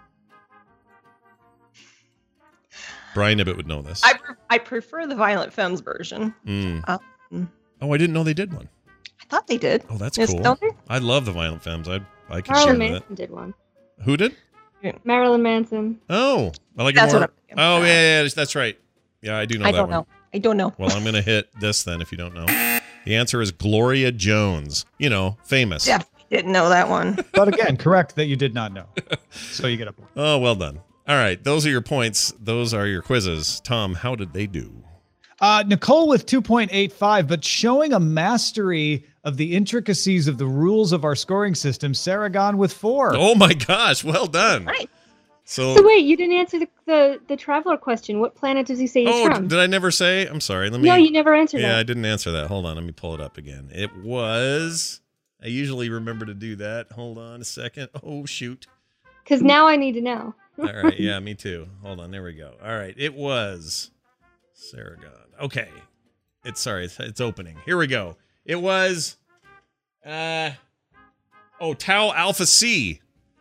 Brian Ibbett would know this. I, pre- I prefer the Violent Femmes version. Mm. Uh, mm. Oh, I didn't know they did one. I thought they did. Oh, that's Yes, cool. don't they? I love the Violent Femmes. I I could Marilyn share that. Manson did one. Who did? Marilyn Manson. Oh, I like That's it more. what I'm thinking. Oh yeah, yeah, yeah, that's right. Yeah, I do know I that don't one. know. I don't know. Well, I'm going to hit this then if you don't know. The answer is Gloria Jones. You know, famous. Yeah, didn't know that one. But again, correct that you did not know. So you get a point. Oh, well done. All right. Those are your points. Those are your quizzes. Tom, how did they do? Uh, Nicole with two point eight five, but showing a mastery of the intricacies of the rules of our scoring system, Saragon with four. Oh, my gosh. Well done. Right. So, So wait, you didn't answer the, the, the traveler question. What planet does he say he's oh, from? did I never say? I'm sorry. Let me. No, you never answered Yeah, I that. didn't answer that. Hold on. Let me pull it up again. It was. I usually remember to do that. Hold on a second. Oh, shoot. Because now I need to know. All right. Yeah, me too. Hold on. There we go. All right. It was Saragon. Okay. It's sorry. It's, it's opening. Here we go. It was. Uh. Oh, Tau Alpha C.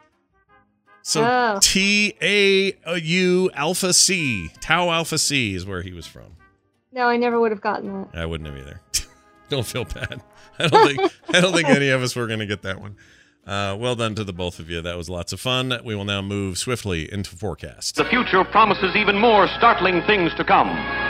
So Oh. T A U Alpha C, Tau Alpha C is where he was from. No, I never would have gotten that. I wouldn't have either. Don't feel bad. I don't think I don't think any of us were going to get that one. Uh, well done to the both of you. That was lots of fun. We will now move swiftly into forecast. The future promises even more startling things to come.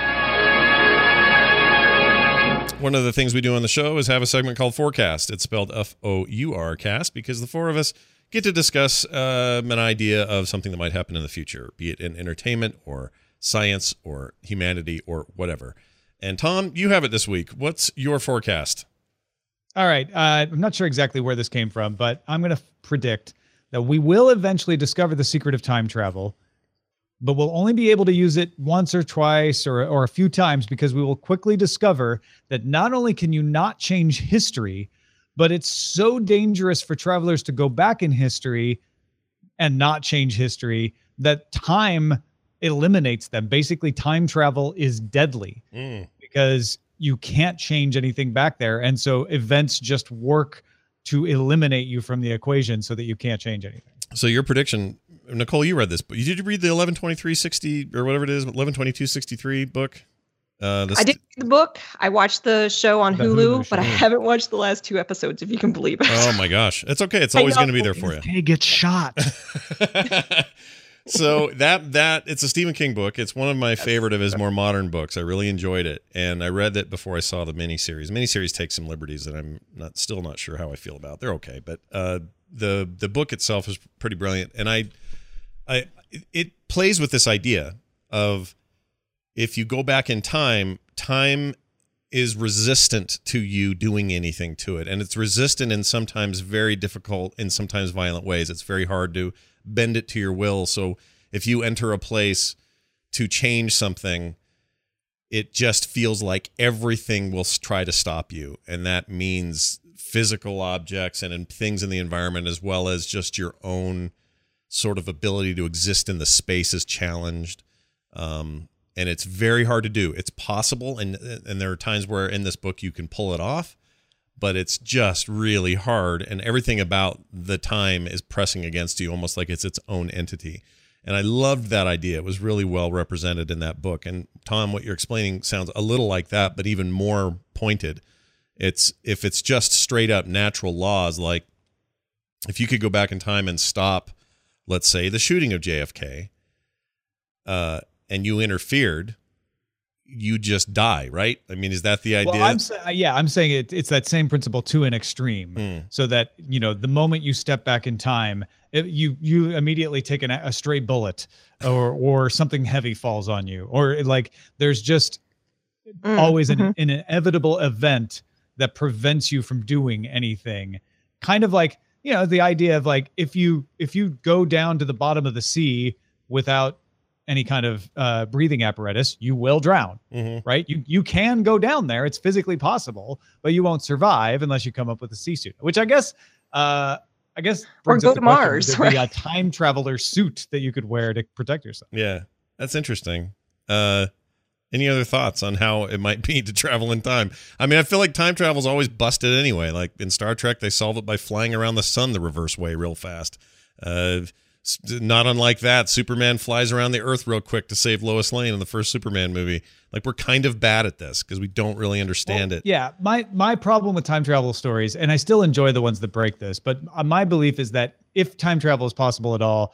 One of the things we do on the show is have a segment called Forecast. It's spelled F O U R cast because the four of us get to discuss uh, an idea of something that might happen in the future, be it in entertainment or science or humanity or whatever. And Tom, you have it this week. What's your forecast? All right. Uh, I'm not sure exactly where this came from, but I'm going to predict that we will eventually discover the secret of time travel, but we'll only be able to use it once or twice or, or a few times because we will quickly discover that not only can you not change history, but it's so dangerous for travelers to go back in history and not change history that time eliminates them. Basically, time travel is deadly Mm. because you can't change anything back there. And so events just work to eliminate you from the equation so that you can't change anything. So your prediction, Nicole, you read this, but did you read the eleven twenty-three sixty or whatever it is, eleven twenty-two sixty-three book? Uh, the I did read the book. I watched the show on The Hulu, Hulu but I show. haven't watched the last two episodes, if you can believe it. Oh my gosh, it's okay. It's I always know. going to be there for you. Hey, get shot. So that that it's a Stephen King book. It's one of my favorite of his more modern books. I really enjoyed it, and I read it before I saw the miniseries. Miniseries takes some liberties that I'm not still not sure how I feel about. They're okay, but uh, the the book itself is pretty brilliant, and I I it plays with this idea of if you go back in time, time is resistant to you doing anything to it, and it's resistant in sometimes very difficult and sometimes violent ways. It's very hard to bend it to your will. So if you enter a place to change something, it just feels like everything will s- try to stop you. And that means physical objects and in things in the environment, as well as just your own sort of ability to exist in the space is challenged. Um, and it's very hard to do. It's possible. And, and there are times where in this book you can pull it off, but it's just really hard, and everything about the time is pressing against you, almost like it's its own entity. And I loved that idea. It was really well represented in that book. And Tom, what you're explaining sounds a little like that, but even more pointed. It's if it's just straight up natural laws, like if you could go back in time and stop, let's say, the shooting of J F K, uh, and you interfered, you just die, right? I mean, is that the idea? Well, I'm sa- yeah, I'm saying it, it's that same principle to an extreme. Hmm. So that, you know, the moment you step back in time, it, you you immediately take an, a stray bullet, or or something heavy falls on you, or like there's just Mm, always an, mhm. an inevitable event that prevents you from doing anything. Kind of like, you know, the idea of like if you if you go down to the bottom of the sea without any kind of uh, breathing apparatus, you will drown. Mhm. Right? You you can go down there. It's physically possible, but you won't survive unless you come up with a sea suit. Which I guess, uh, I guess, Or brings go up the to question, Mars, would there be right? a time traveler suit that you could wear to protect yourself. Yeah, that's interesting. Uh, any other thoughts on how it might be to travel in time? I mean, I feel like time travel is always busted anyway. Like in Star Trek, they solve it by flying around the sun the reverse way real fast. Uh, s- not unlike that, Superman flies around the Earth real quick to save Lois Lane in the first Superman movie. Like we're kind of bad at this because we don't really understand Well, it. Yeah, my my problem with time travel stories, and I still enjoy the ones that break this, but uh, my belief is that if time travel is possible at all,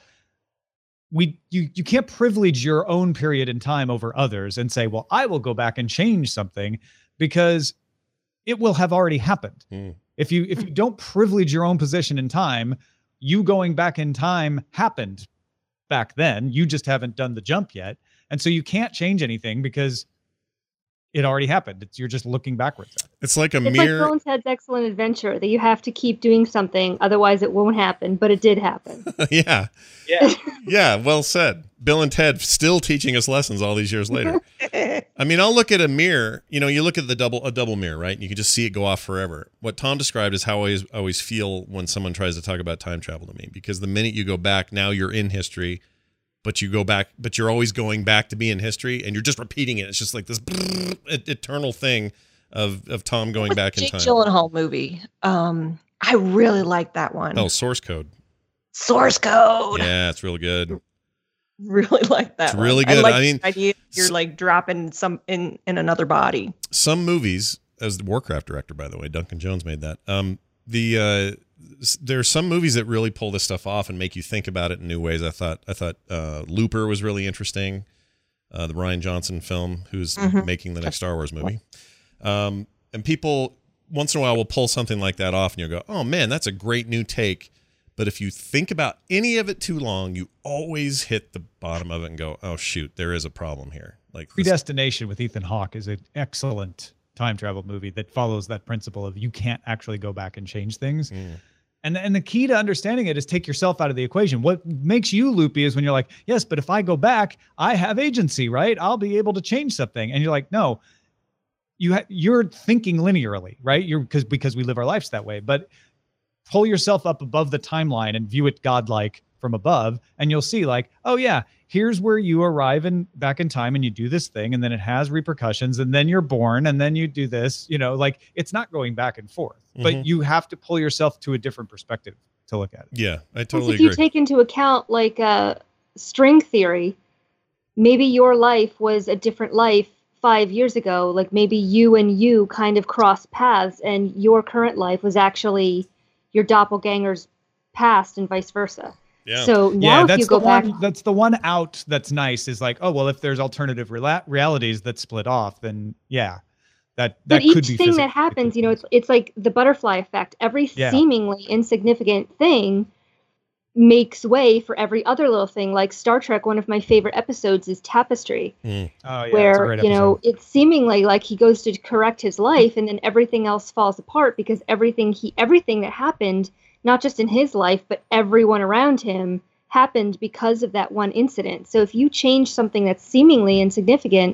we you you can't privilege your own period in time over others and say, well, I will go back and change something because it will have already happened. Hmm. If you if you don't privilege your own position in time, you going back in time happened back then. You just haven't done the jump yet. And so you can't change anything because it already happened. It's, you're just looking backwards at it. It's like a It's like mere. Bill and Ted's Excellent Adventure that you have to keep doing something, otherwise it won't happen. But it did happen. yeah, Yeah. yeah. Well said. Bill and Ted still teaching us lessons all these years later. I mean, I'll look at a mirror. You know, you look at the double a double mirror, right? And you can just see it go off forever. What Tom described is how I always, always feel when someone tries to talk about time travel to me, because the minute you go back, now you're in history, but you go back, but you're always going back to be in history, and you're just repeating it. It's just like this brrr, eternal thing of of Tom going back in Jake time. Gyllenhaal movie. Um, I really like that one. Oh, Source Code. source code. Yeah, it's really good. Really like that. It's really one. good. I, like I mean, the idea you're like dropping some in in another body. Some movies, as the Warcraft director, by the way, Duncan Jones made that. Um, the uh, there's some movies that really pull this stuff off and make you think about it in new ways. I thought I thought uh, Looper was really interesting. Uh, the Rian Johnson film, who's mm-hmm. making the next Star Wars movie. Um, and people once in a while will pull something like that off, and you'll go, "Oh man, that's a great new take." But if you think about any of it too long, you always hit the bottom of it and go, "Oh shoot, there is a problem here." Like Predestination with Ethan Hawke is an excellent time travel movie that follows that principle of you can't actually go back and change things. Mm. And and the key to understanding it is take yourself out of the equation. What makes you loopy is when you're like, yes, but if I go back, I have agency, right? I'll be able to change something. And you're like, no, you ha- you're thinking linearly, right? You're because because we live our lives that way. But pull yourself up above the timeline and view it godlike from above, and you'll see like, oh yeah, here's where you arrive in back in time and you do this thing, and then it has repercussions, and then you're born, and then you do this, you know, like it's not going back and forth, mm-hmm. but you have to pull yourself to a different perspective to look at it. Yeah, I totally if agree. If you take into account like uh, string theory, maybe your life was a different life five years ago. Like maybe you and you kind of crossed paths, and your current life was actually your doppelganger's past and vice versa. Yeah. So now yeah, if that's you go the back, one, that's the one out that's nice is like, oh, well, if there's alternative rela- realities that split off, then yeah, that, that but could each be thing physical. that happens, you know, it's, it's like the butterfly effect. Every yeah. seemingly insignificant thing makes way for every other little thing. Like Star Trek, one of my favorite episodes is Tapestry, mm. oh, yeah, where, you know, it's seemingly like he goes to correct his life and then everything else falls apart because everything he, everything that happened, not just in his life, but everyone around him happened because of that one incident. So if you change something that's seemingly insignificant,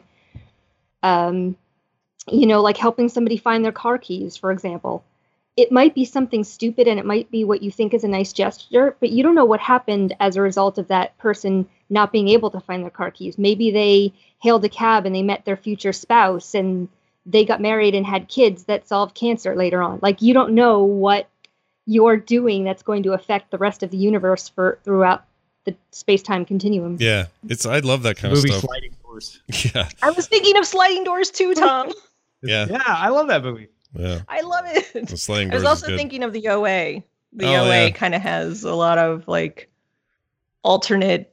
um, you know, like helping somebody find their car keys, for example, it might be something stupid and it might be what you think is a nice gesture, but you don't know what happened as a result of that person not being able to find their car keys. Maybe they hailed a cab and they met their future spouse and they got married and had kids that solved cancer later on. Like you don't know what you're doing that's going to affect the rest of the universe for throughout the space-time continuum. Yeah, it's I love that kind movie of stuff. Sliding Doors. Yeah, I was thinking of Sliding Doors too, Tom. yeah, yeah, I love that movie. Yeah, I love it. The Sliding I was Doors also is good. thinking of the O A. The Oh, O A yeah. kind of has a lot of like alternate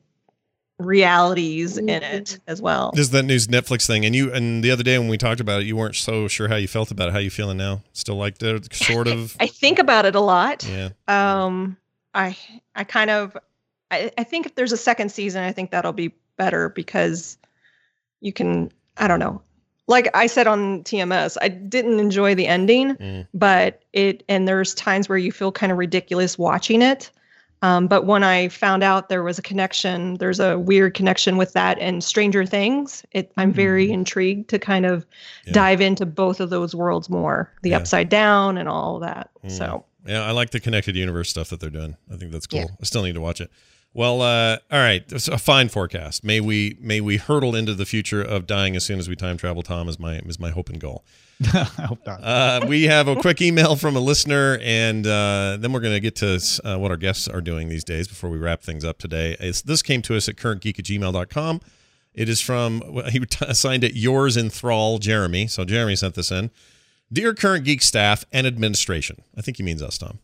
realities in it as well. This is that news Netflix thing, and you and the other day when we talked about it, you weren't so sure how you felt about it. How you feeling now? Still like the sort of? I think about it a lot. Yeah. Um, I I kind of I, I think if there's a second season, I think that'll be better because you can I don't know. Like I said on T M S, I didn't enjoy the ending, Mm. but it and there's times where you feel kind of ridiculous watching it. Um, but when I found out there was a connection, there's a weird connection with that and Stranger Things, it, I'm very intrigued to kind of Yeah. dive into both of those worlds more, the Yeah. Upside Down and all of that. Mm. So Yeah, I like the connected universe stuff that they're doing. I think that's cool. Yeah. I still need to watch it. Well, uh, all right. It's a fine forecast. May we may we hurtle into the future of dying as soon as we time travel. Tom is my is my hope and goal. I hope not. Uh, we have a quick email from a listener, and uh, then we're going to get to uh, what our guests are doing these days before we wrap things up today. It's, this came to us at current geek at gmail dot com. It is from, well, he assigned it yours in thrall, Jeremy. So Jeremy sent this in. Dear Current Geek staff and administration. I think he means us, Tom.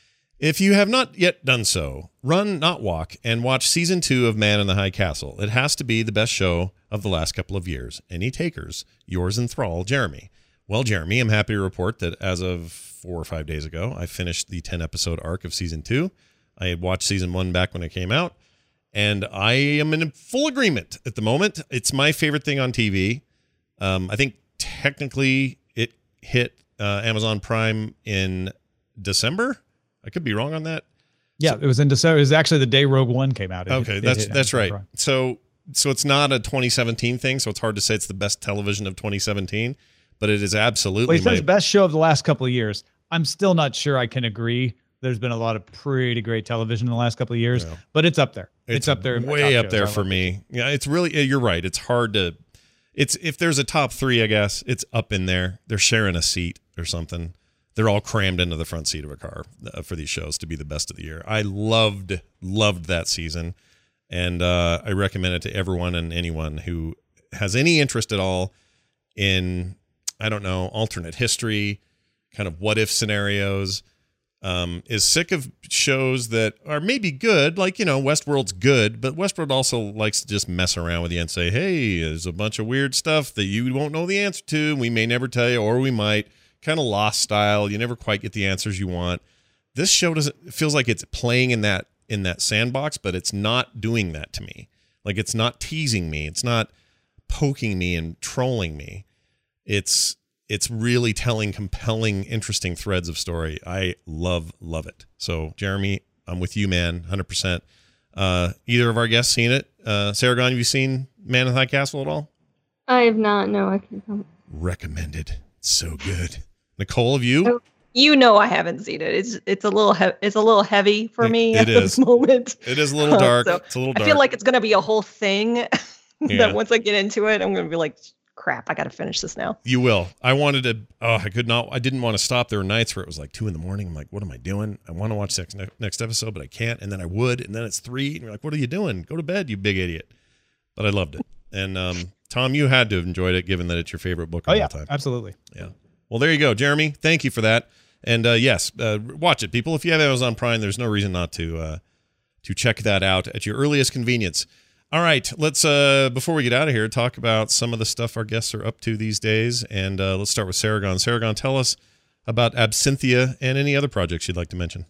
If you have not yet done so, run, not walk, and watch season two of Man in the High Castle. It has to be the best show of the last couple of years. Any takers? Yours in thrall, Jeremy. Well, Jeremy, I'm happy to report that as of four or five days ago, I finished the ten-episode arc of season two. I had watched season one back when it came out, and I am in full agreement at the moment. It's my favorite thing on T V. Um, I think technically it hit uh, Amazon Prime in December. I could be wrong on that. Yeah, it was in December. It was actually the day Rogue One came out. It- Okay, it that's hit that's Amazon right. Prime. So so it's not a twenty seventeen thing, so it's hard to say it's the best television of twenty seventeen, but it is Well, absolutely he says my, best show of the last couple of years. I'm still not sure I can agree. There's been a lot of pretty great television in the last couple of years, Yeah. but it's up there. It's, up there. in my way top up shows. I there love for it. me. Yeah, it's really, you're right. It's hard to, it's, if there's a top three, I guess, it's up in there. They're sharing a seat or something. they're all crammed into the front seat of a car uh, for these shows to be the best of the year. I loved, loved that season. And uh, I recommend it to everyone and anyone who has any interest at all in, I don't know, alternate history, kind of what if scenarios, um, is sick of shows that are maybe good, like, you know, Westworld's good, but Westworld also likes to just mess around with you and say, hey, there's a bunch of weird stuff that you won't know the answer to. We may never tell you, or we might. Kind of Lost style. You never quite get the answers you want. This show doesn't, it feels like it's playing in that in that sandbox, but it's not doing that to me. Like, it's not teasing me. It's not poking me and trolling me. It's it's really telling compelling, interesting threads of story. I love, love it. So, Jeremy, I'm with you, man, one hundred percent. Uh, either of our guests seen it? Uh, Sarah, have you seen Man in the High Castle at all? I have not. No, I can come. Recommended. So good. Nicole, have you? Oh, you know I haven't seen it. It's it's a little he- it's a little heavy for me it at is. this moment. It is a little dark. Uh, so it's a little dark. I feel like it's gonna be a whole thing. Yeah. That once I get into it, I'm gonna be like, crap, I gotta finish this now. You will. I wanted to. Oh, I could not. I didn't want to stop. There were nights where it was like two in the morning. I'm like, what am I doing? I want to watch next next episode, but I can't. And then I would. And then it's three. And you're like, what are you doing? Go to bed, you big idiot. But I loved it. And um, Tom, you had to have enjoyed it, given that it's your favorite book of Oh yeah, all time. absolutely. Yeah. Well, there you go, Jeremy. Thank you for that. And uh, yes, uh, watch it, people. If you have Amazon Prime, there's no reason not to uh, to check that out at your earliest convenience. All right, let's uh, before we get out of here, talk about some of the stuff our guests are up to these days. And uh, let's start with Saragon. Saragon, tell us about Absinthia and any other projects you'd like to mention.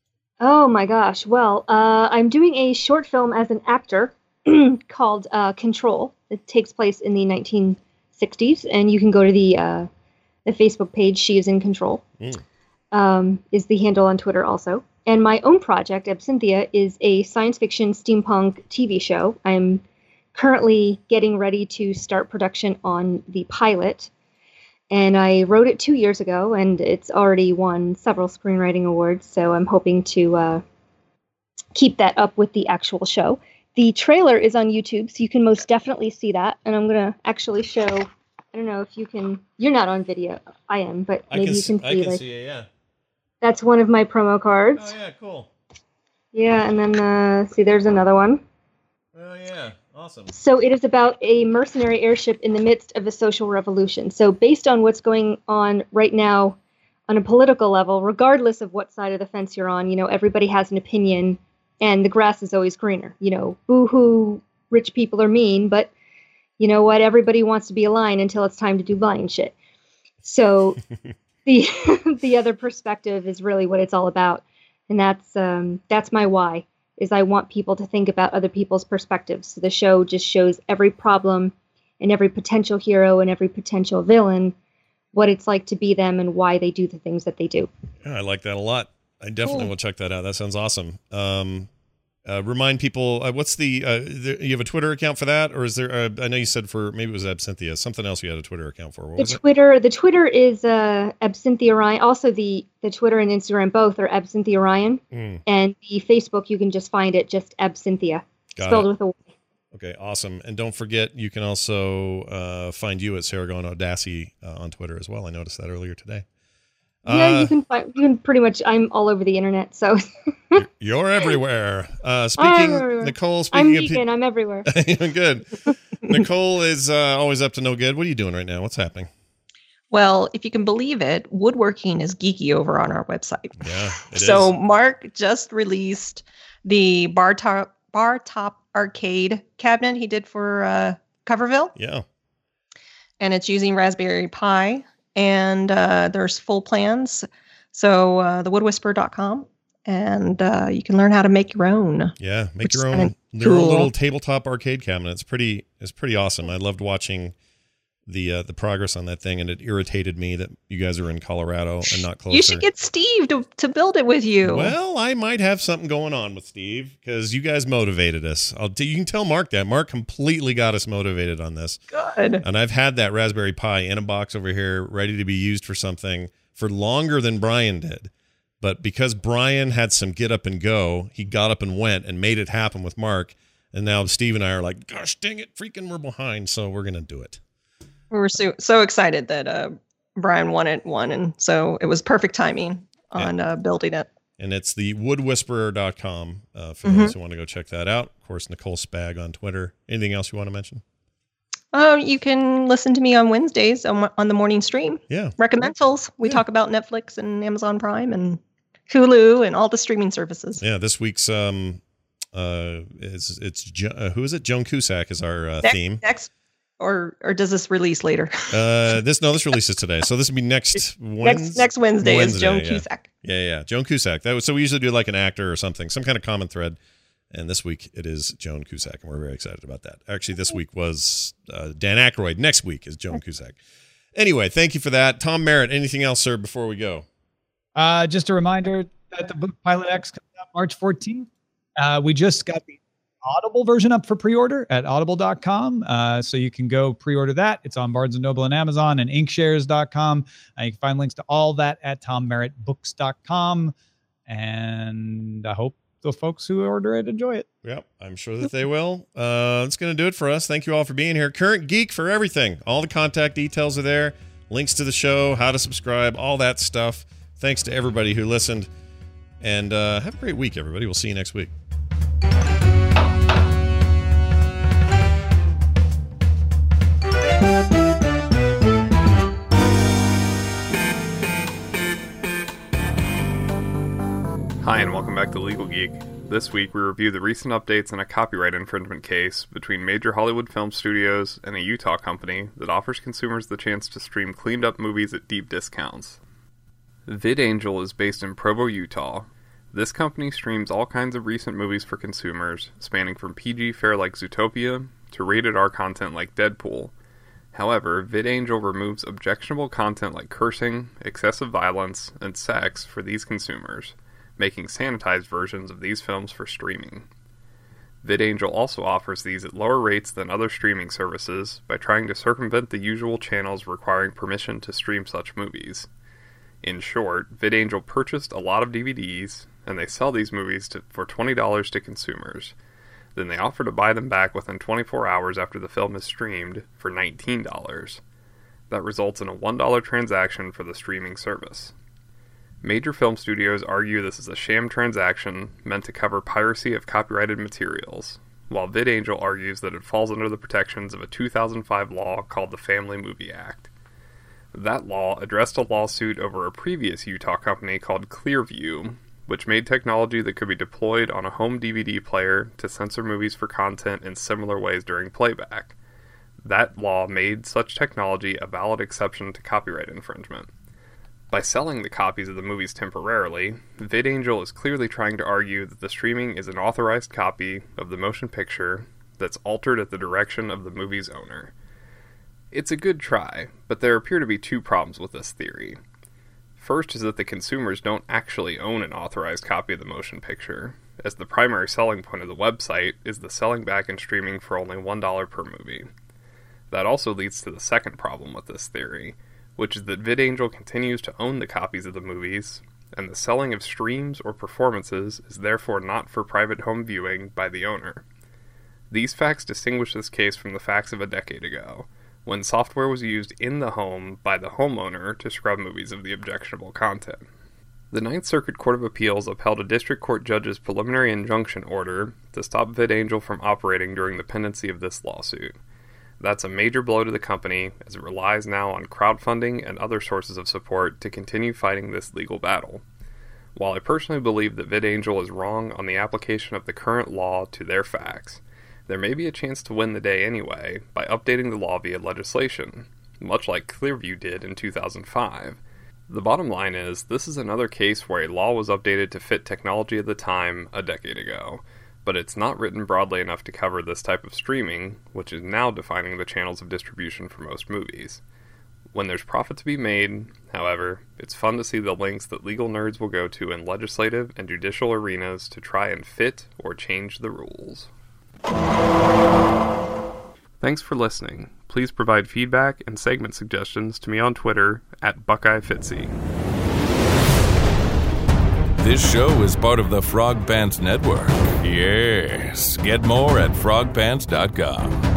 Oh my gosh. Well, uh, I'm doing a short film as an actor called uh, Control. It takes place in the nineteen sixties, and you can go to the uh, the Facebook page. She is in Control. Mm. Um, is the handle on Twitter also. And my own project, Absinthia, is a science fiction steampunk T V show. I'm currently getting ready to start production on the pilot. And I wrote it two years ago, and it's already won several screenwriting awards. So I'm hoping to uh, keep that up with the actual show. The trailer is on YouTube, so you can most definitely see that. And I'm going to actually show, I don't know if you can, you're not on video. I am, but maybe can, you can see. I can like, see it, yeah. That's one of my promo cards. Oh, yeah, cool. Yeah, and then, uh, see, there's another one. Oh, yeah, awesome. So it is about a mercenary airship in the midst of a social revolution. So based on what's going on right now on a political level, regardless of what side of the fence you're on, you know, everybody has an opinion, and the grass is always greener. You know, boo-hoo, rich people are mean, but you know what? Everybody wants to be a lion until it's time to do lion shit. So... The the other perspective is really what it's all about. And that's um, that's my why, is I want people to think about other people's perspectives. So the show just shows every problem and every potential hero and every potential villain, what it's like to be them and why they do the things that they do. Yeah, I like that a lot. I definitely cool. will check that out. That sounds awesome. Um, uh, remind people, uh, what's the, uh, the, you have a Twitter account for that? Or is there, uh, I know you said for, maybe it was Absinthia, something else you had a Twitter account for. What the was Twitter, it? The Twitter is uh, Absinthia Ryan. Also, the, the Twitter and Instagram both are Absinthia Ryan. Mm. And the Facebook, you can just find it, just Absinthia, Got spelled it. with a Y. Okay, awesome. And don't forget, you can also uh, find you at Saragon Audacy uh, on Twitter as well. I noticed that earlier today. Yeah, uh, you can find. You can pretty much. I'm all over the internet, so. You're everywhere. Uh, speaking, everywhere. Nicole. Speaking I'm of vegan. I'm everywhere. Good. Nicole is uh, always up to no good. What are you doing right now? What's happening? Well, if you can believe it, woodworking is geeky over on our website. Yeah, it so is. Mark just released the bar top bar top arcade cabinet he did for uh, Coverville. Yeah, and it's using Raspberry Pi. And uh, there's full plans. So uh, the wood whisperer dot com, and uh, you can learn how to make your own. Yeah, make your own, cool. your own little tabletop arcade cabinet. It's pretty, it's pretty awesome. I loved watching the uh, the progress on that thing, and it irritated me that you guys are in Colorado and not closer. You should get Steve to, to build it with you. Well, I might have something going on with Steve, because you guys motivated us. I'll t- you can tell Mark that. Mark completely got us motivated on this. Good. And I've had that Raspberry Pi in a box over here ready to be used for something for longer than Brian did. But because Brian had some get up and go, he got up and went and made it happen with Mark. And now Steve and I are like, gosh, dang it, freaking we're behind. So we're going to do it. We were so, so excited that uh, Brian wanted one, and so it was perfect timing on yeah. uh, building it. And it's the wood whisperer dot com uh, for mm-hmm. those who want to go check that out. Of course, Nicole Spag on Twitter. Anything else you want to mention? Oh, you can listen to me on Wednesdays on, on the morning stream. Yeah. Recommendals. We yeah. talk about Netflix and Amazon Prime and Hulu and all the streaming services. Yeah, this week's um uh is it's jo- uh, who is it? Joan Cusack is our uh, next, theme. Next or or does this release later? uh this no, this releases today. So this will be next Wednesday. Next next Wednesday, Wednesday is Joan yeah. Cusack. Yeah, yeah, Joan Cusack. That was so we usually do like an actor or something, some kind of common thread. And this week it is Joan Cusack, and we're very excited about that. Actually, this week was uh, Dan Aykroyd. Next week is Joan Cusack. Anyway, thank you for that. Tom Merritt, anything else, sir, before we go? Uh, just a reminder that the book Pilot X comes out March fourteenth. Uh, we just got the Audible version up for pre-order at audible dot com. Uh, so you can go pre-order that. It's on Barnes and Noble and Amazon and inkshares dot com. Uh, you can find links to all that at tom merritt books dot com. And I hope the folks who order it enjoy it. Yep, I'm sure that they will. Uh, that's going to do it for us. Thank you all for being here. Current Geek for everything. All the contact details are there. Links to the show, how to subscribe, all that stuff. Thanks to everybody who listened. And uh, have a great week, everybody. We'll see you next week. Hi, and welcome back to Legal Geek. This week, we review the recent updates in a copyright infringement case between major Hollywood film studios and a Utah company that offers consumers the chance to stream cleaned-up movies at deep discounts. VidAngel is based in Provo, Utah. This company streams all kinds of recent movies for consumers, spanning from P G fare like Zootopia to rated R content like Deadpool. However, VidAngel removes objectionable content like cursing, excessive violence, and sex for these consumers, making sanitized versions of these films for streaming. VidAngel also offers these at lower rates than other streaming services by trying to circumvent the usual channels requiring permission to stream such movies. In short, VidAngel purchased a lot of D V Ds, and they sell these movies to, for twenty dollars to consumers. Then they offer to buy them back within twenty-four hours after the film is streamed for nineteen dollars. That results in a one dollar transaction for the streaming service. Major film studios argue this is a sham transaction meant to cover piracy of copyrighted materials, while VidAngel argues that it falls under the protections of a two thousand five law called the Family Movie Act. That law addressed a lawsuit over a previous Utah company called Clearview, which made technology that could be deployed on a home D V D player to censor movies for content in similar ways during playback. That law made such technology a valid exception to copyright infringement. By selling the copies of the movies temporarily, VidAngel is clearly trying to argue that the streaming is an authorized copy of the motion picture that's altered at the direction of the movie's owner. It's a good try, but there appear to be two problems with this theory. First is that the consumers don't actually own an authorized copy of the motion picture, as the primary selling point of the website is the selling back and streaming for only one dollar per movie. That also leads to the second problem with this theory, which is that VidAngel continues to own the copies of the movies, and the selling of streams or performances is therefore not for private home viewing by the owner. These facts distinguish this case from the facts of a decade ago, when software was used in the home by the homeowner to scrub movies of the objectionable content. The Ninth Circuit Court of Appeals upheld a district court judge's preliminary injunction order to stop VidAngel from operating during the pendency of this lawsuit. That's a major blow to the company, as it relies now on crowdfunding and other sources of support to continue fighting this legal battle. While I personally believe that VidAngel is wrong on the application of the current law to their facts, there may be a chance to win the day anyway by updating the law via legislation, much like Clearview did in two thousand five. The bottom line is, this is another case where a law was updated to fit technology at the time a decade ago, but it's not written broadly enough to cover this type of streaming, which is now defining the channels of distribution for most movies. When there's profit to be made, however, it's fun to see the lengths that legal nerds will go to in legislative and judicial arenas to try and fit or change the rules. Thanks for listening. Please provide feedback and segment suggestions to me on Twitter at Buckeye Fitzy. This show is part of the Frog Pants Network. Yes. Get more at frog pants dot com.